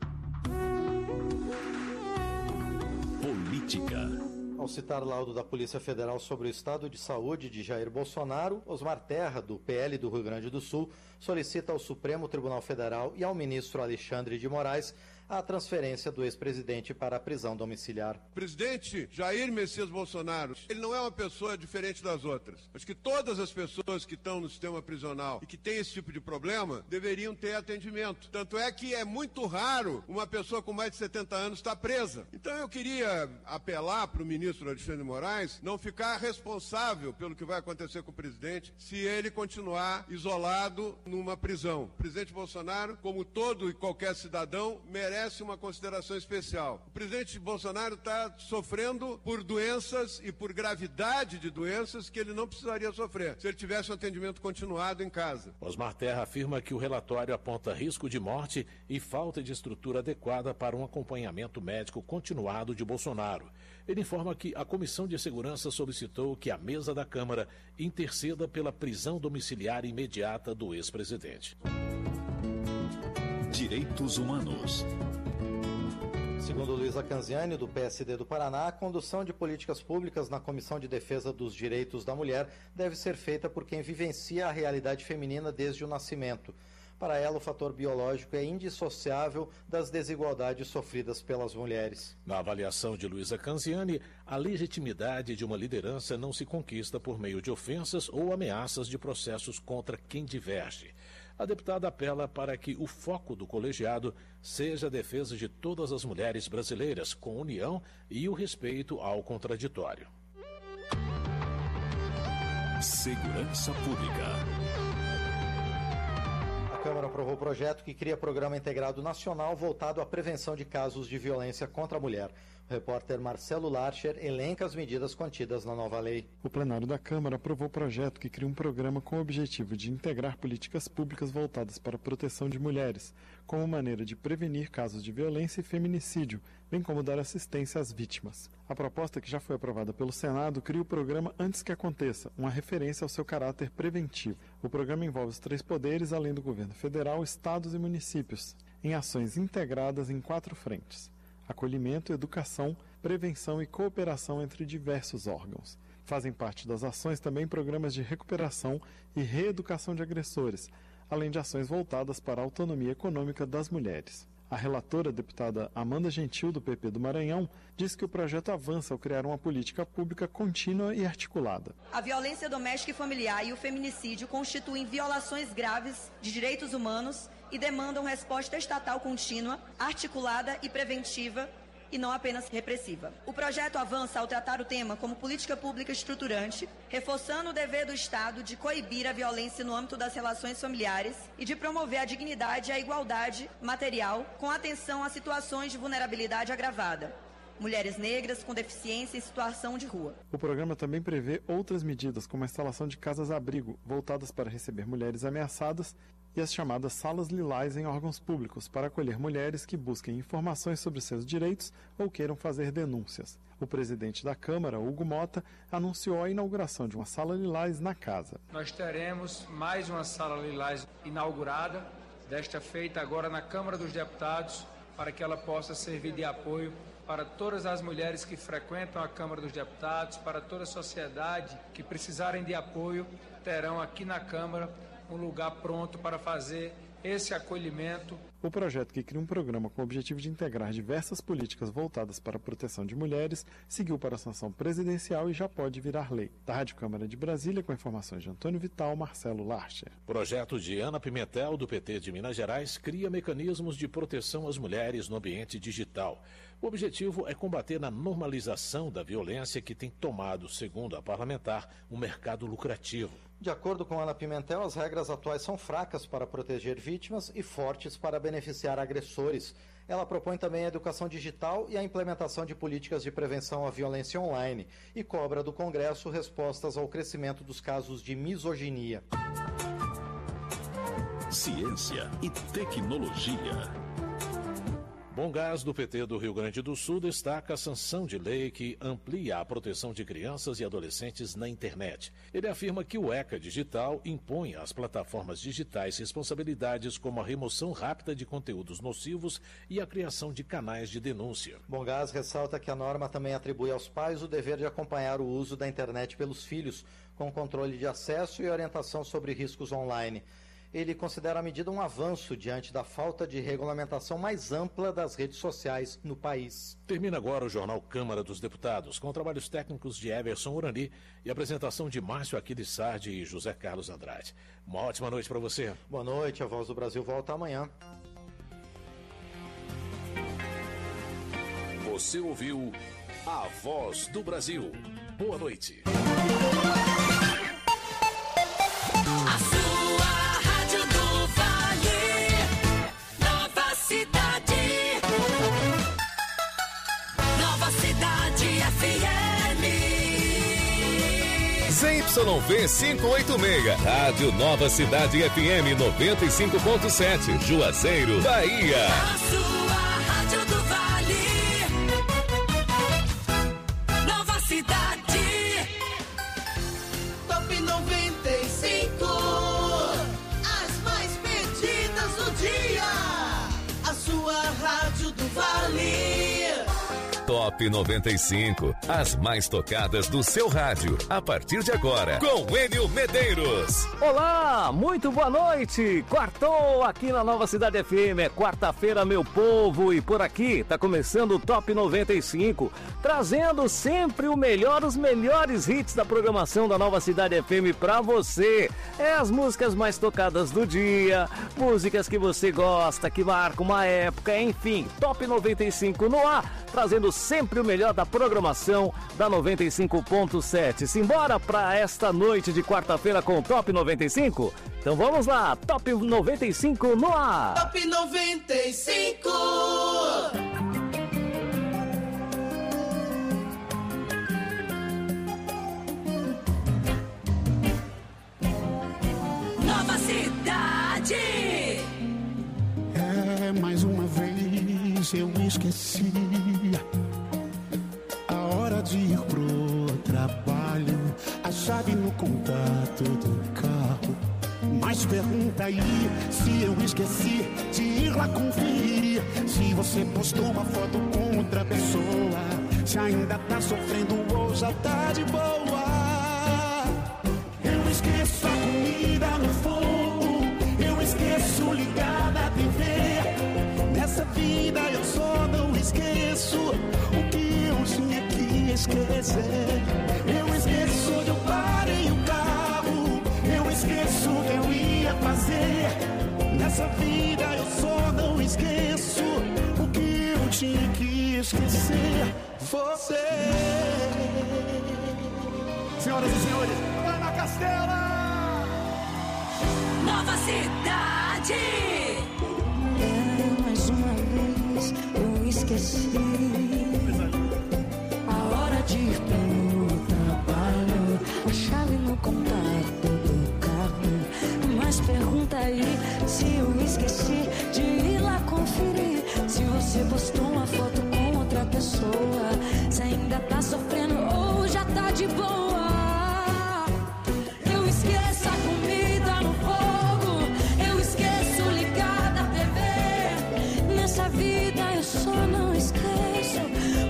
S2: Política.
S23: Ao citar laudo da Polícia Federal sobre o estado de saúde de Jair Bolsonaro, Osmar Terra, do PL do Rio Grande do Sul, solicita ao Supremo Tribunal Federal e ao ministro Alexandre de Moraes a transferência do ex-presidente para a prisão domiciliar.
S8: O presidente Jair Messias Bolsonaro, ele não é uma pessoa diferente das outras. Acho que todas as pessoas que estão no sistema prisional e que têm esse tipo de problema deveriam ter atendimento. Tanto é que é muito raro uma pessoa com mais de 70 anos estar presa. Então eu queria apelar para o ministro Alexandre de Moraes não ficar responsável pelo que vai acontecer com o presidente se ele continuar isolado numa prisão. O presidente Bolsonaro, como todo e qualquer cidadão, merece uma consideração especial. O presidente Bolsonaro está sofrendo por doenças e por gravidade de doenças que ele não precisaria sofrer se ele tivesse um atendimento continuado em casa.
S5: Osmar Terra afirma que o relatório aponta risco de morte e falta de estrutura adequada para um acompanhamento médico continuado de Bolsonaro. Ele informa que a Comissão de Segurança solicitou que a mesa da Câmara interceda pela prisão domiciliar imediata do ex-presidente.
S2: Direitos Humanos.
S23: Segundo Luísa Canziani, do PSD do Paraná, a condução de políticas públicas na Comissão de Defesa dos Direitos da Mulher deve ser feita por quem vivencia a realidade feminina desde o nascimento. Para ela, o fator biológico é indissociável das desigualdades sofridas pelas mulheres.
S5: Na avaliação de Luísa Canziani, a legitimidade de uma liderança não se conquista por meio de ofensas ou ameaças de processos contra quem diverge. A deputada apela para que o foco do colegiado seja a defesa de todas as mulheres brasileiras, com união e o respeito ao contraditório.
S2: Segurança Pública.
S23: A Câmara aprovou o projeto que cria programa integrado nacional voltado à prevenção de casos de violência contra a mulher. O repórter Marcelo Larcher elenca as medidas contidas na nova lei.
S24: O plenário da Câmara aprovou o projeto que cria um programa com o objetivo de integrar políticas públicas voltadas para a proteção de mulheres, como maneira de prevenir casos de violência e feminicídio, bem como dar assistência às vítimas. A proposta, que já foi aprovada pelo Senado, cria o programa Antes que Aconteça, uma referência ao seu caráter preventivo. O programa envolve os três poderes, além do governo federal, estados e municípios, em ações integradas em 4 frentes: acolhimento, educação, prevenção e cooperação entre diversos órgãos. Fazem parte das ações também programas de recuperação e reeducação de agressores, além de ações voltadas para a autonomia econômica das mulheres. A relatora, deputada Amanda Gentil, do PP do Maranhão, diz que o projeto avança ao criar uma política pública contínua e articulada.
S9: A violência doméstica e familiar e o feminicídio constituem violações graves de direitos humanos e demandam resposta estatal contínua, articulada e preventiva, e não apenas repressiva. O projeto avança ao tratar o tema como política pública estruturante, reforçando o dever do Estado de coibir a violência no âmbito das relações familiares e de promover a dignidade e a igualdade material com atenção a situações de vulnerabilidade agravada. Mulheres negras com deficiência em situação de rua.
S24: O programa também prevê outras medidas, como a instalação de casas-abrigo, voltadas para receber mulheres ameaçadas, e as chamadas salas lilás em órgãos públicos, para acolher mulheres que busquem informações sobre seus direitos ou queiram fazer denúncias. O presidente da Câmara, Hugo Mota, anunciou a inauguração de uma sala lilás na casa.
S12: Nós teremos mais uma sala lilás inaugurada, desta feita agora na Câmara dos Deputados, para que ela possa servir de apoio para todas as mulheres que frequentam a Câmara dos Deputados, para toda a sociedade que precisarem de apoio, terão aqui na Câmara um lugar pronto para fazer esse acolhimento.
S24: O projeto, que cria um programa com o objetivo de integrar diversas políticas voltadas para a proteção de mulheres, seguiu para a sanção presidencial e já pode virar lei. Da Rádio Câmara de Brasília, com informações de Antônio Vital, Marcelo Larcher.
S5: Projeto de Ana Pimentel, do PT de Minas Gerais, cria mecanismos de proteção às mulheres no ambiente digital. O objetivo é combater a normalização da violência que tem tomado, segundo a parlamentar, um mercado lucrativo.
S23: De acordo com Ana Pimentel, as regras atuais são fracas para proteger vítimas e fortes para beneficiar agressores. Ela propõe também a educação digital e a implementação de políticas de prevenção à violência online e cobra do Congresso respostas ao crescimento dos casos de misoginia.
S2: Ciência e tecnologia.
S5: Bom Gás, do PT do Rio Grande do Sul, destaca a sanção de lei que amplia a proteção de crianças e adolescentes na internet. Ele afirma que o ECA Digital impõe às plataformas digitais responsabilidades como a remoção rápida de conteúdos nocivos e a criação de canais de denúncia.
S23: Bom Gás ressalta que a norma também atribui aos pais o dever de acompanhar o uso da internet pelos filhos, com controle de acesso e orientação sobre riscos online. Ele considera a medida um avanço diante da falta de regulamentação mais ampla das redes sociais no país.
S5: Termina agora o Jornal Câmara dos Deputados, com trabalhos técnicos de Everson Urani e apresentação de Márcio Aquiles Sardi e José Carlos Andrade. Uma ótima noite para você.
S23: Boa noite, a Voz do Brasil volta amanhã.
S2: Você ouviu A Voz do Brasil. Boa noite.
S13: ZYV 586, Rádio Nova Cidade FM 95.7, Juazeiro, Bahia.
S14: A sua Rádio do Vale. Nova Cidade. Top 95. As mais pedidas do dia. A sua Rádio do Vale.
S13: Top 95, as mais tocadas do seu rádio, a partir de agora, com Enio Medeiros.
S15: Olá, muito boa noite. Quartou aqui na Nova Cidade FM, é quarta-feira, meu povo, e por aqui tá começando o Top 95, trazendo sempre o melhor, os melhores hits da programação da Nova Cidade FM pra você. É as músicas mais tocadas do dia, músicas que você gosta, que marcam uma época, enfim, Top 95 no ar, trazendo sempre o melhor da programação da 95.7. Simbora pra esta noite de quarta-feira com o Top 95? Então vamos lá, Top 95 no ar!
S14: Top 95! Nova Cidade!
S16: É, mais uma vez eu esqueci a hora de ir pro trabalho, a chave no contato do carro. Mas pergunta aí se eu esqueci de ir lá conferir se você postou uma foto com outra pessoa, se ainda tá sofrendo ou já tá de boa. Eu esqueço a comida no fogo, eu esqueço ligar na TV. Nessa vida eu só não esqueço o que eu tinha que esquecer. Eu esqueço onde eu parei o carro, eu esqueço o que eu ia fazer. Nessa vida eu só não esqueço o que eu tinha que esquecer. Você. Senhoras e senhores, Ana Castela!
S14: Nova Cidade!
S17: Mais uma vez eu esqueci a hora de ir pro trabalho, a chave no contato do carro. Mas pergunta aí se eu esqueci de ir lá conferir se você postou uma foto com outra pessoa, se ainda tá sofrendo ou já tá de boa. Eu esqueço a comida no fogo, eu esqueço ligar da TV. Nessa vida eu só não esqueço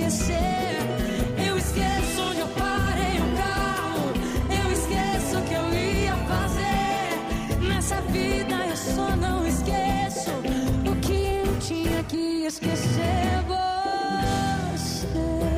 S17: esquecer. Eu esqueço onde eu parei o carro. Eu esqueço o que eu ia fazer. Nessa vida eu só não esqueço o que eu tinha que esquecer. Você.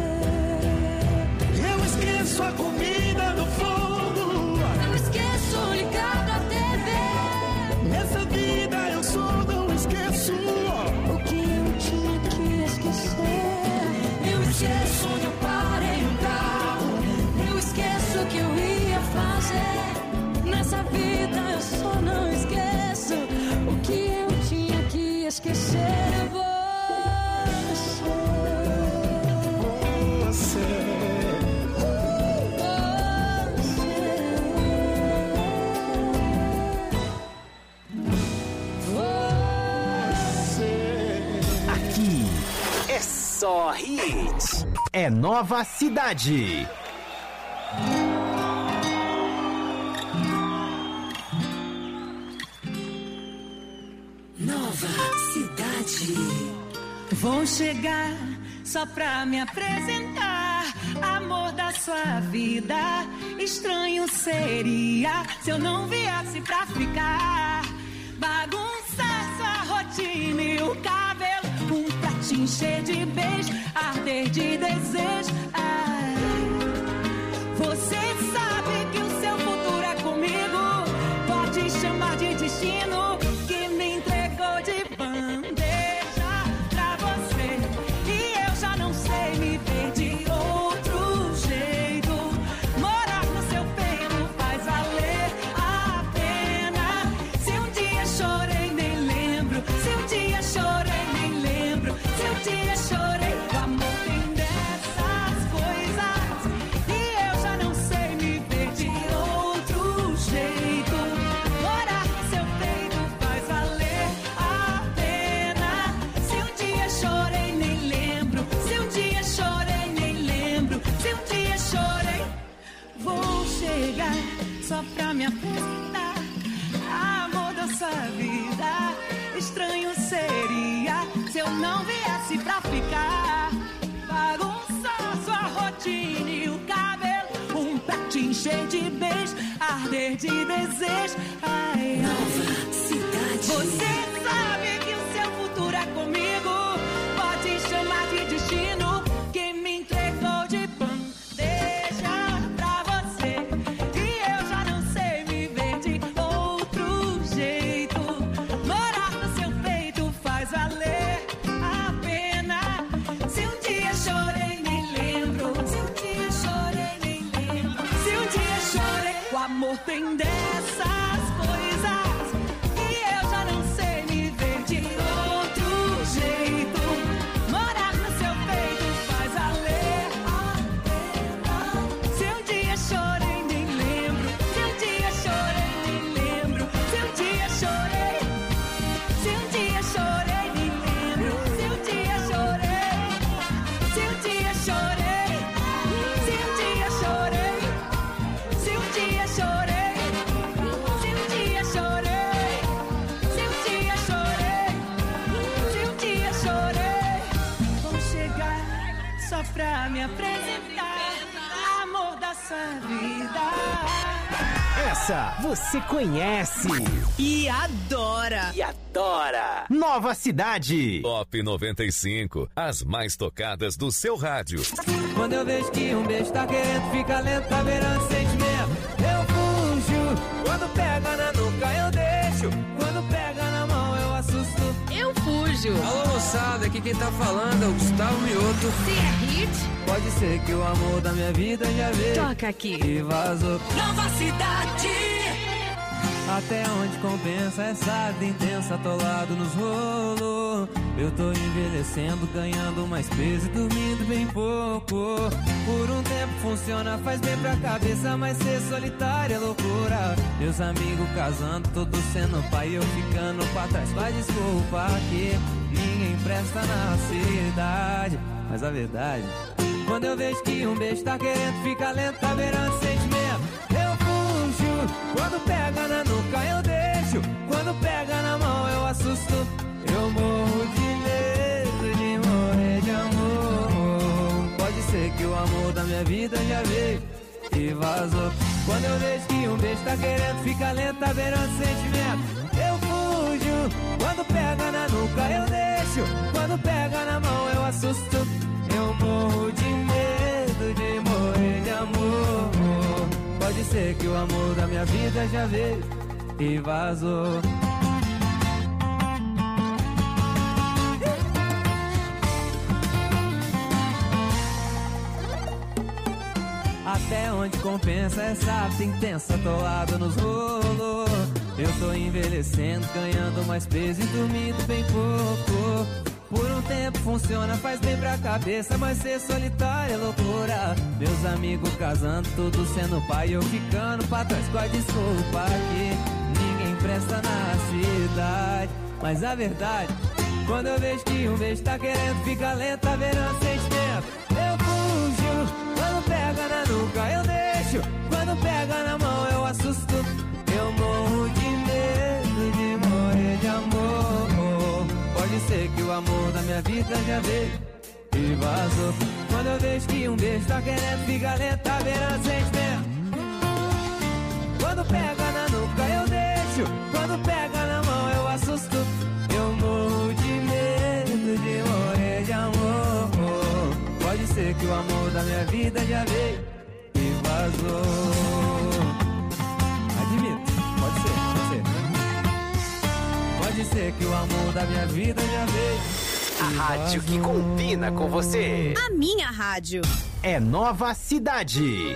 S16: Eu esqueço a comida no fogo.
S17: Eu esqueço ligado à TV.
S16: Nessa vida eu só não esqueço
S17: o que eu tinha que esquecer. Eu esqueço onde eu parei o carro. Eu esqueço o que eu ia fazer. Nessa vida eu só não esqueço o que eu tinha que esquecer.
S4: Só hits. É Nova Cidade.
S14: Nova Cidade.
S10: Vou chegar só pra me apresentar. Amor da sua vida. Estranho seria se eu não viesse pra ficar. Bagunçar sua rotina e o cabelo. Pra te encher de beijo, arder de desejo. Ai, você sabe que o seu futuro é comigo. Pode chamar de destino, que me entregou de bandeja pra você. E eu já não sei me ver de outro jeito. Morar no seu peito faz valer a pena. Se um dia chorei, nem lembro. Se um dia chorei, se eu dia chorei, o amor tem dessas coisas. E eu já não sei me ver de outro jeito. Morar no seu peito faz valer a pena. Se um dia chorei, nem lembro. Se um dia chorei, nem lembro. Se um dia chorei, vou chegar só pra me apresentar. Amor da sua vida, estranho seria se eu não viesse pra ficar. Bagunçar sua rotina e o cabelo. Pra te encher de beijo, arder de desejo. Ai,
S14: Nova Cidade.
S10: Você sabe que o seu futuro é comigo. Pode chamar de destino, que me entregou de bandeja pra você. E eu já não sei me ver de outro jeito. Morar no seu peito faz valer a pena. Se um dia chorei, nem lembro. Se um dia chorei, nem lembro. Se um dia chorei, o amor tem dessas coisas. E eu já não sei me ver de outro jeito. Morar no seu peito faz valer a pena. Se um dia chorei, nem lembro. Se um dia chorei, nem lembro. Se um dia chorei. Se um dia chorei, nem lembro. Se um dia chorei. Se um dia chorei. Se um dia chorei. Se um dia chorei. Se um dia chorei. Se um dia chorei. Se um dia chorei. Vou chegar só pra me apresentar. Amor da sua vida.
S4: Essa você conhece
S10: E adora.
S4: e adora. Nova Cidade.
S13: Top 95, as mais tocadas do seu rádio.
S18: Quando eu vejo que um beijo tá querendo ficar lento, tá beirando sentimento, eu fujo. Quando pega na nuca eu deixo. Quando pega na mão eu assusto.
S19: Eu fujo.
S18: Alô moçada, aqui quem tá falando é o Gustavo Mioto.
S19: Se é hit,
S18: Pode ser que o amor da minha vida já veio
S19: toca aqui.
S18: e vazou.
S14: Nova Cidade.
S18: Até onde compensa essa vida intensa, atolado nos rolos. Eu tô envelhecendo, ganhando mais peso e dormindo bem pouco. Por um tempo funciona, faz bem pra cabeça, mas ser solitário é loucura. Meus amigos casando, todos sendo pai, eu ficando pra trás. Faz desculpa que ninguém presta na cidade. Mas a verdade, quando eu vejo que um beijo tá querendo ficar lento, tá beirando sentimento, eu fujo. Quando pega na nuca eu deixo. Quando pega na mão eu assusto. Eu morro de medo de morrer de amor. que o amor da minha vida já veio e vazou. Quando eu vejo que um beijo tá querendo ficar lento, tá beirando sentimento, eu fujo. Quando pega na nuca eu deixo, quando pega na mão eu assusto. Eu morro de medo de morrer de amor. Pode ser que o amor da minha vida já veio e vazou. Até onde compensa essa vida intensa, atolado nos rolos. Eu tô envelhecendo, ganhando mais peso e dormindo bem pouco. Por um tempo funciona, faz bem pra cabeça, mas ser solitário é loucura. Meus amigos casando, tudo sendo pai, eu ficando pra trás com a desculpa que ninguém presta na cidade. Mas a verdade, quando eu vejo que um beijo tá querendo ficar lento, tá virando sentimento, eu fujo. Quando pega na nuca eu deixo, quando pega na mão eu assusto. Eu morro de medo de morrer de amor. Pode ser que o amor da minha vida já veio e vazou. Quando eu vejo que um beijo tá querendo ficar lento, tá virando sentimento. Quando pega na nuca eu deixo, quando pega na mão eu assusto. Eu morro de medo de morrer de amor. Pode ser que o amor da minha vida já veio e vazou. Admito, pode ser. Pode ser que o amor da minha vida já veio.
S4: A rádio que combina com você.
S11: A minha rádio.
S4: É Nova Cidade.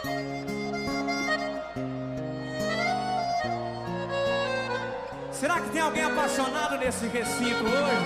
S19: Será que tem alguém apaixonado nesse recinto hoje?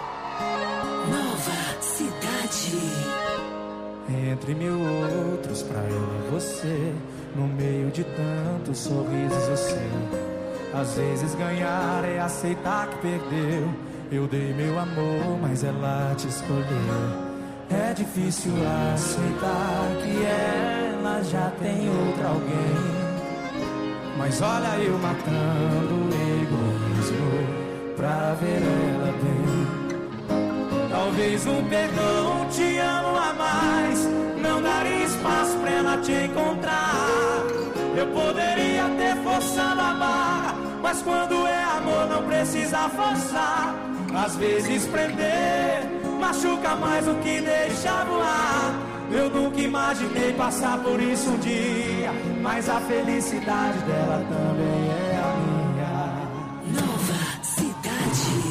S14: Nova Cidade.
S19: Entre mil outros, pra eu e você, no meio de tantos sorrisos eu sei. Às vezes ganhar é aceitar que perdeu. Eu dei meu amor, mas ela te escolheu. É difícil aceitar que ela já tem outro alguém. Mas olha eu matando o egoísmo pra ver ela bem. Talvez um perdão, te amo a mais, não daria espaço pra ela te encontrar. Eu poderia ter forçado a barra, mas quando é amor não precisa forçar. Às vezes prender machuca mais do que deixar voar. Eu nunca imaginei passar por isso um dia, mas a felicidade dela também é a minha.
S14: Nova Cidade.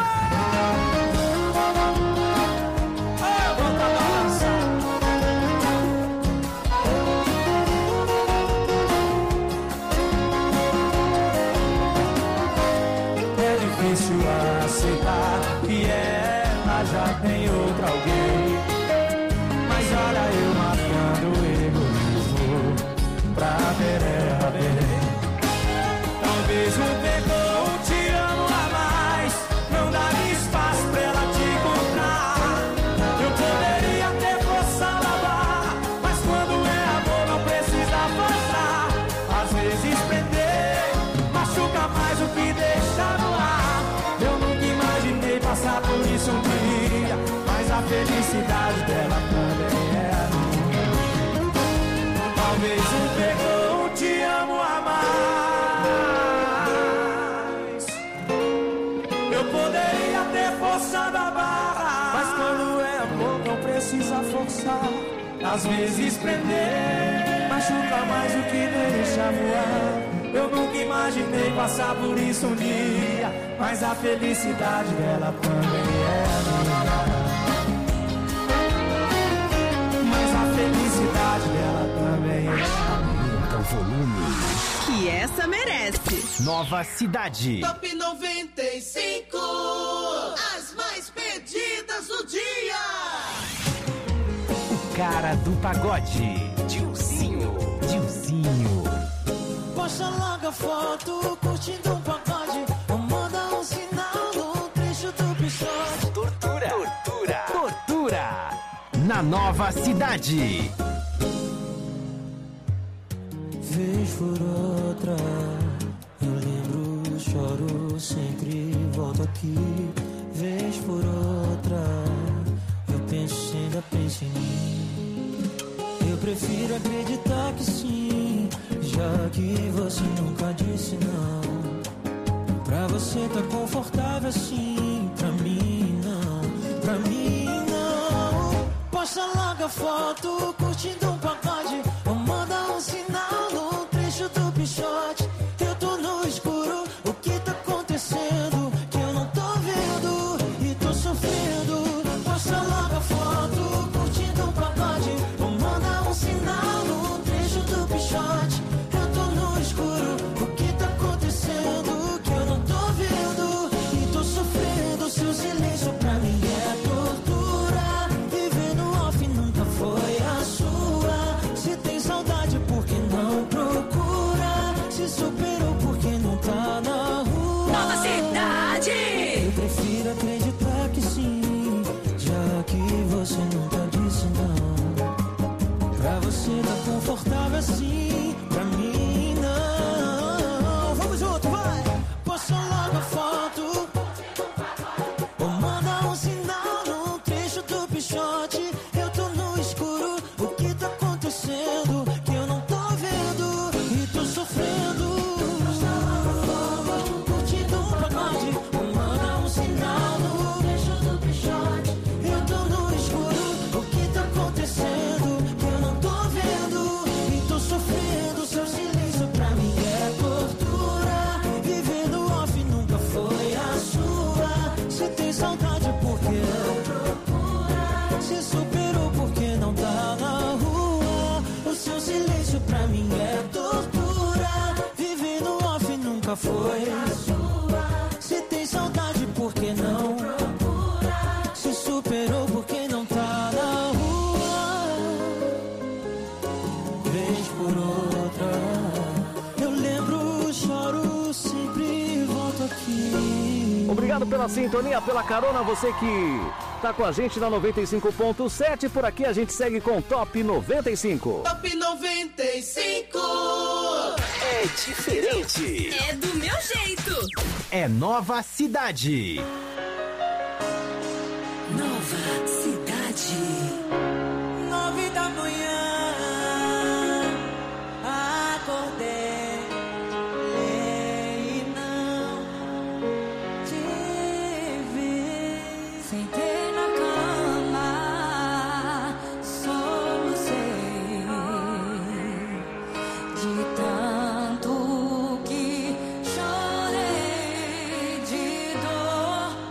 S19: É difícil aceitar que ela já tem outro alguém. Mas olha eu matando o egoísmo pra ver ela bem. Talvez um perdão, te amo a mais, não daria espaço pra ela te encontrar. Eu poderia ter forçado a barra, mas quando é amor não precisa forçar. Às vezes prender machuca mais do que deixar no ar. Eu nunca imaginei passar por isso um dia, mas a felicidade dela também é a minha. Talvez um perdão, te amo a mais. Eu poderia ter forçado a barra, mas quando é amor não precisa forçar. Às vezes prender machuca mais do que deixar voar. Eu nunca imaginei passar por isso um dia, mas a felicidade dela também é a minha. Mas a felicidade dela também é a minha.
S4: O volume
S11: Que essa merece.
S4: Nova Cidade.
S20: Top 95, as mais pedidas do dia.
S4: O cara do pagode. Dilcinho.
S20: Posta logo a foto, curtindo um pagode. Ou manda um sinal no trecho do episódio.
S4: Tortura. Na Nova Cidade.
S20: Vez por outra, eu lembro, choro, sempre volto aqui. Vez por outra, eu penso, ainda penso em mim. prefiro acreditar que sim, já que você nunca disse não. Pra você tá confortável assim, pra mim não, pra mim não. Posta logo a foto, curtindo um pagode, ou manda um sinal no trecho do pichote. Eu tô no escuro, o que tá acontecendo? Que eu não tô vendo e tô sofrendo. Posta logo a foto, curtindo um pagode, ou manda um sinal no trecho do pichote. Eu tô no escuro, o que tá acontecendo? Que eu não tô vendo e tô sofrendo. Seu silêncio pra mim é tortura. Viver no off nunca foi a sua. Se tem saudade, por que não procura? Se superou, por que não tá na rua?
S14: Nova Cidade!
S20: Eu prefiro acreditar que sim, já que você nunca disse não. Pra você tá confortável assim, pra mim não. Vamos junto, vai! Posta logo a foto, ou manda um sinal no trecho do pichote. Eu tô no escuro, o que tá acontecendo? Que eu não tô vendo e tô sofrendo. Posta logo a foto, curtindo um pagode, ou manda um sinal no trecho do pichote. Eu tô no escuro, o que tá acontecendo? Que eu não tô vendo e tô sofrendo. Seu silêncio pra mim é tortura. Viver no off nunca foi a sua. Se tem saudade, por que não procura? Se superou, por que não tá na rua? O seu silêncio pra mim é tortura. Viver no off nunca foi a sua. Se tem saudade, por que não procura? Se superou, por que não tá na rua? Vez por outra, eu lembro, choro, sempre volto aqui.
S15: Obrigado pela sintonia, pela carona, você que tá com a gente na 95.7. Por aqui a gente segue com Top 95.
S14: Top 95!
S4: É diferente.
S14: É do meu jeito.
S4: É Nova Cidade.
S14: Nova Cidade.
S20: 9 da manhã, acordei e não te vi.
S10: Sentei na cama, solucei de tanto que chorei de dor.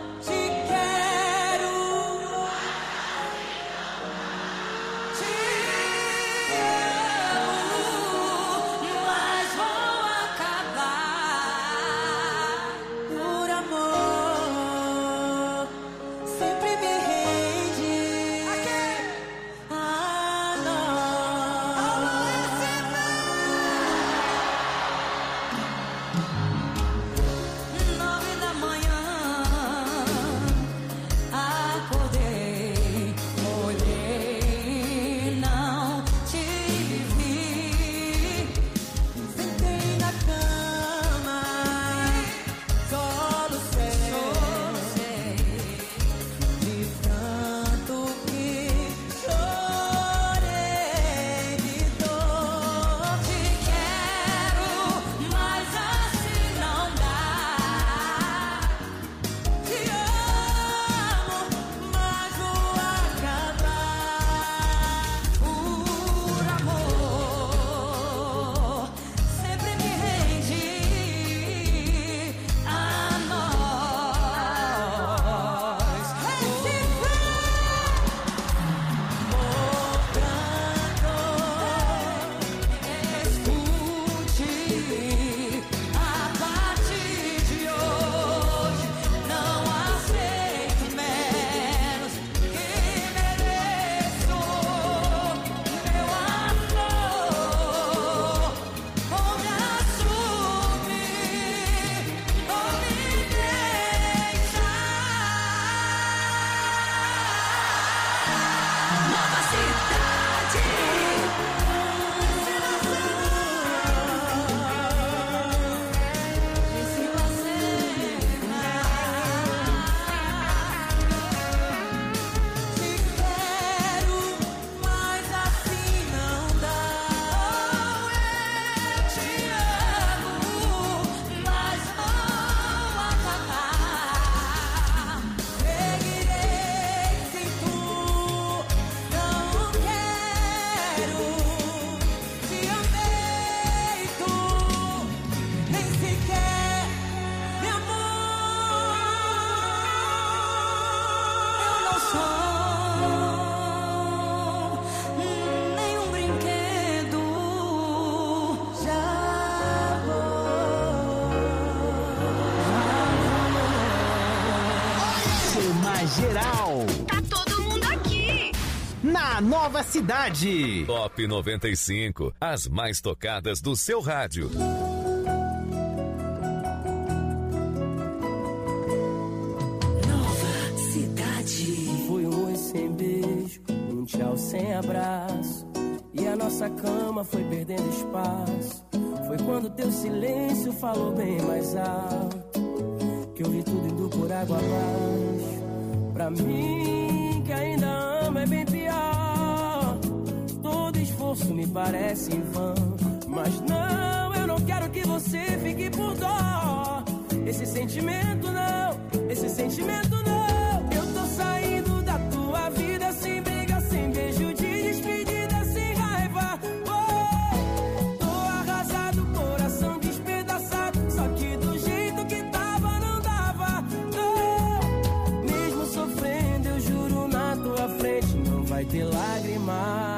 S4: geral.
S14: Tá todo mundo aqui.
S4: Na Nova Cidade.
S13: Top 95, as mais tocadas do seu rádio.
S14: Nova Cidade.
S1: Foi um oi sem beijo, um tchau sem abraço. E a nossa cama foi perdendo espaço. Foi quando teu silêncio falou bem mais alto, que eu vi tudo indo por água abaixo. Pra mim, que ainda ama, é bem pior. Todo esforço me parece em vão. Mas não, eu não quero que você fique por dó. Esse sentimento não, esse sentimento não. Eu tô saindo da tua vida sem briga, sem beijo de despedida, sem raiva. Tô arrasado, coração despedaçado. Só que do jeito que tava não dava. Não. Mesmo sofrendo, eu juro na tua frente, não vai ter lágrima.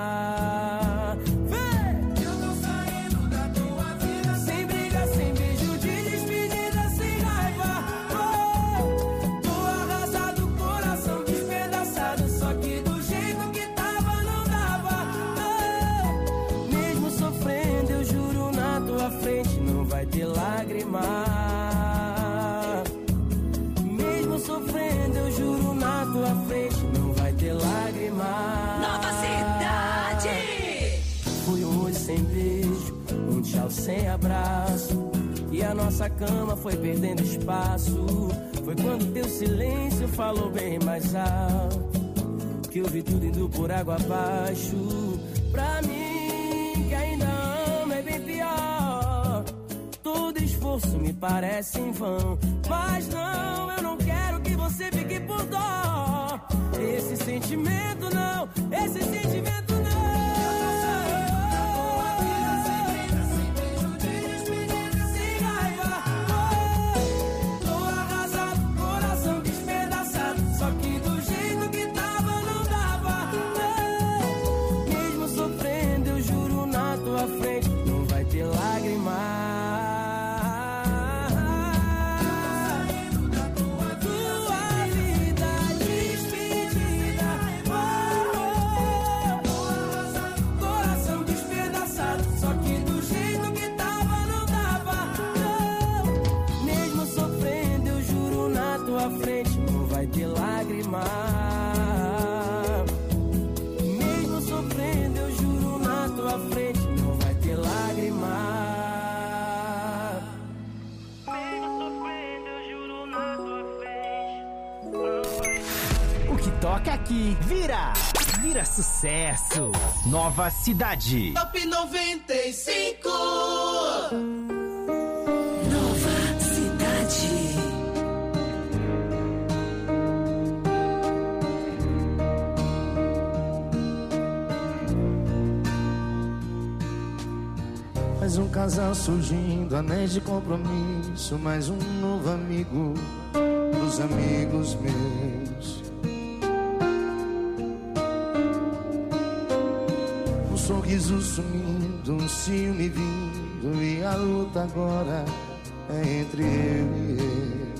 S1: Mesmo sofrendo, eu juro na tua frente, não vai ter lágrima.
S14: Nova Cidade.
S1: Foi um oi sem beijo, um tchau sem abraço. E a nossa cama foi perdendo espaço. Foi quando teu silêncio falou bem mais alto, que eu vi tudo indo por água abaixo. Pra mim, que ainda ama, é bem pior. Todo esforço me parece em vão. Mas não, eu não quero que você fique por dó. Esse sentimento não, esse sentimento não. Sem raiva. Tô arrasado, coração despedaçado. Só que do jeito que tava não dava. Mesmo sofrendo, eu juro na tua frente, não vai ter lágrima. Mesmo sofrendo, eu juro na tua frente, não vai ter lágrima. Mesmo sofrendo, eu juro na tua frente, não vai ter.
S4: O que toca aqui vira sucesso. Nova Cidade.
S14: Top 95. Nova Cidade.
S20: Mais um casal surgindo, anéis de compromisso. Mais um novo amigo dos amigos meus. Um sorriso sumindo, um ciúme vindo. E a luta agora é entre eu e ele.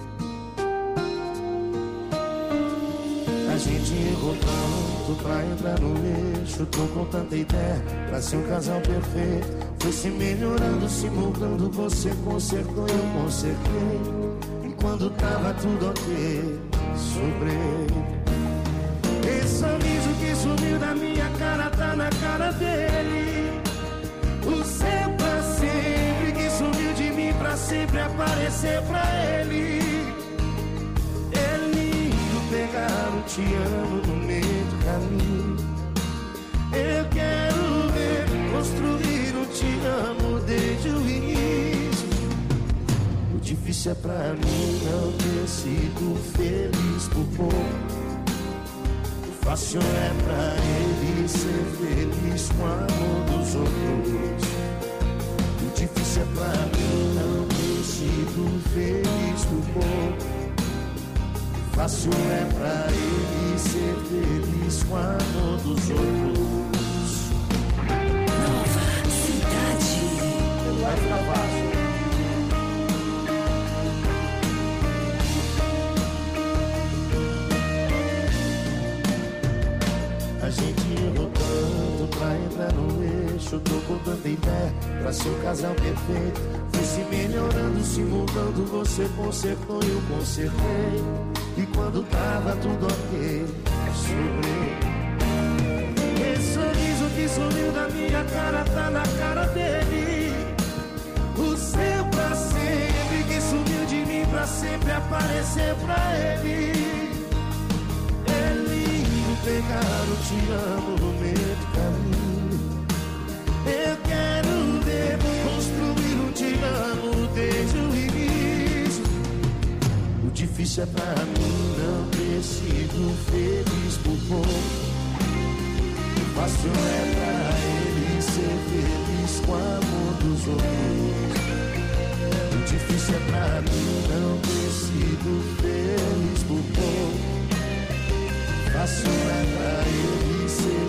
S20: A gente errou tanto pra entrar no eixo. Tô com tanta ideia pra ser um casal perfeito. Foi se melhorando, se moldando. Você consertou, eu consertei. E quando tava tudo ok, sobrei. Esse sorriso que sumiu da minha cara tá na cara dele. O seu pra sempre que sumiu de mim pra sempre aparecer pra ele. É lindo pegar o te amo no meio do caminho. Eu quero ver construir o te amo desde o início. O difícil é pra mim não ter sido feliz por pouco. O fácil é pra ele ser feliz com o amor dos outros. O difícil é pra mim não ter sido feliz por pouco. Fácil é pra ele ser feliz com o amor dos outros.
S14: Nova Cidade.
S20: Vai ficar fácil.
S16: pedindo tanto pra entrar no eixo. Tô contando em pé pra ser o casal perfeito. Fui se melhorando, se mudando, você consertou e eu consertei. E quando tava tudo ok, sobrei. Esse sorriso que sumiu da minha cara tá na cara dele. O seu pra sempre que sumiu de mim pra sempre aparecer pra ele. É lindo pegar o te amo no meio do caminho. Eu quero ver construir um te amo desde o início. O difícil é pra mim não ter sido feliz por pouco. O fácil é pra ele ser feliz com o amor dos outros. O difícil é pra mim não ter sido feliz por pouco. O fácil é pra ele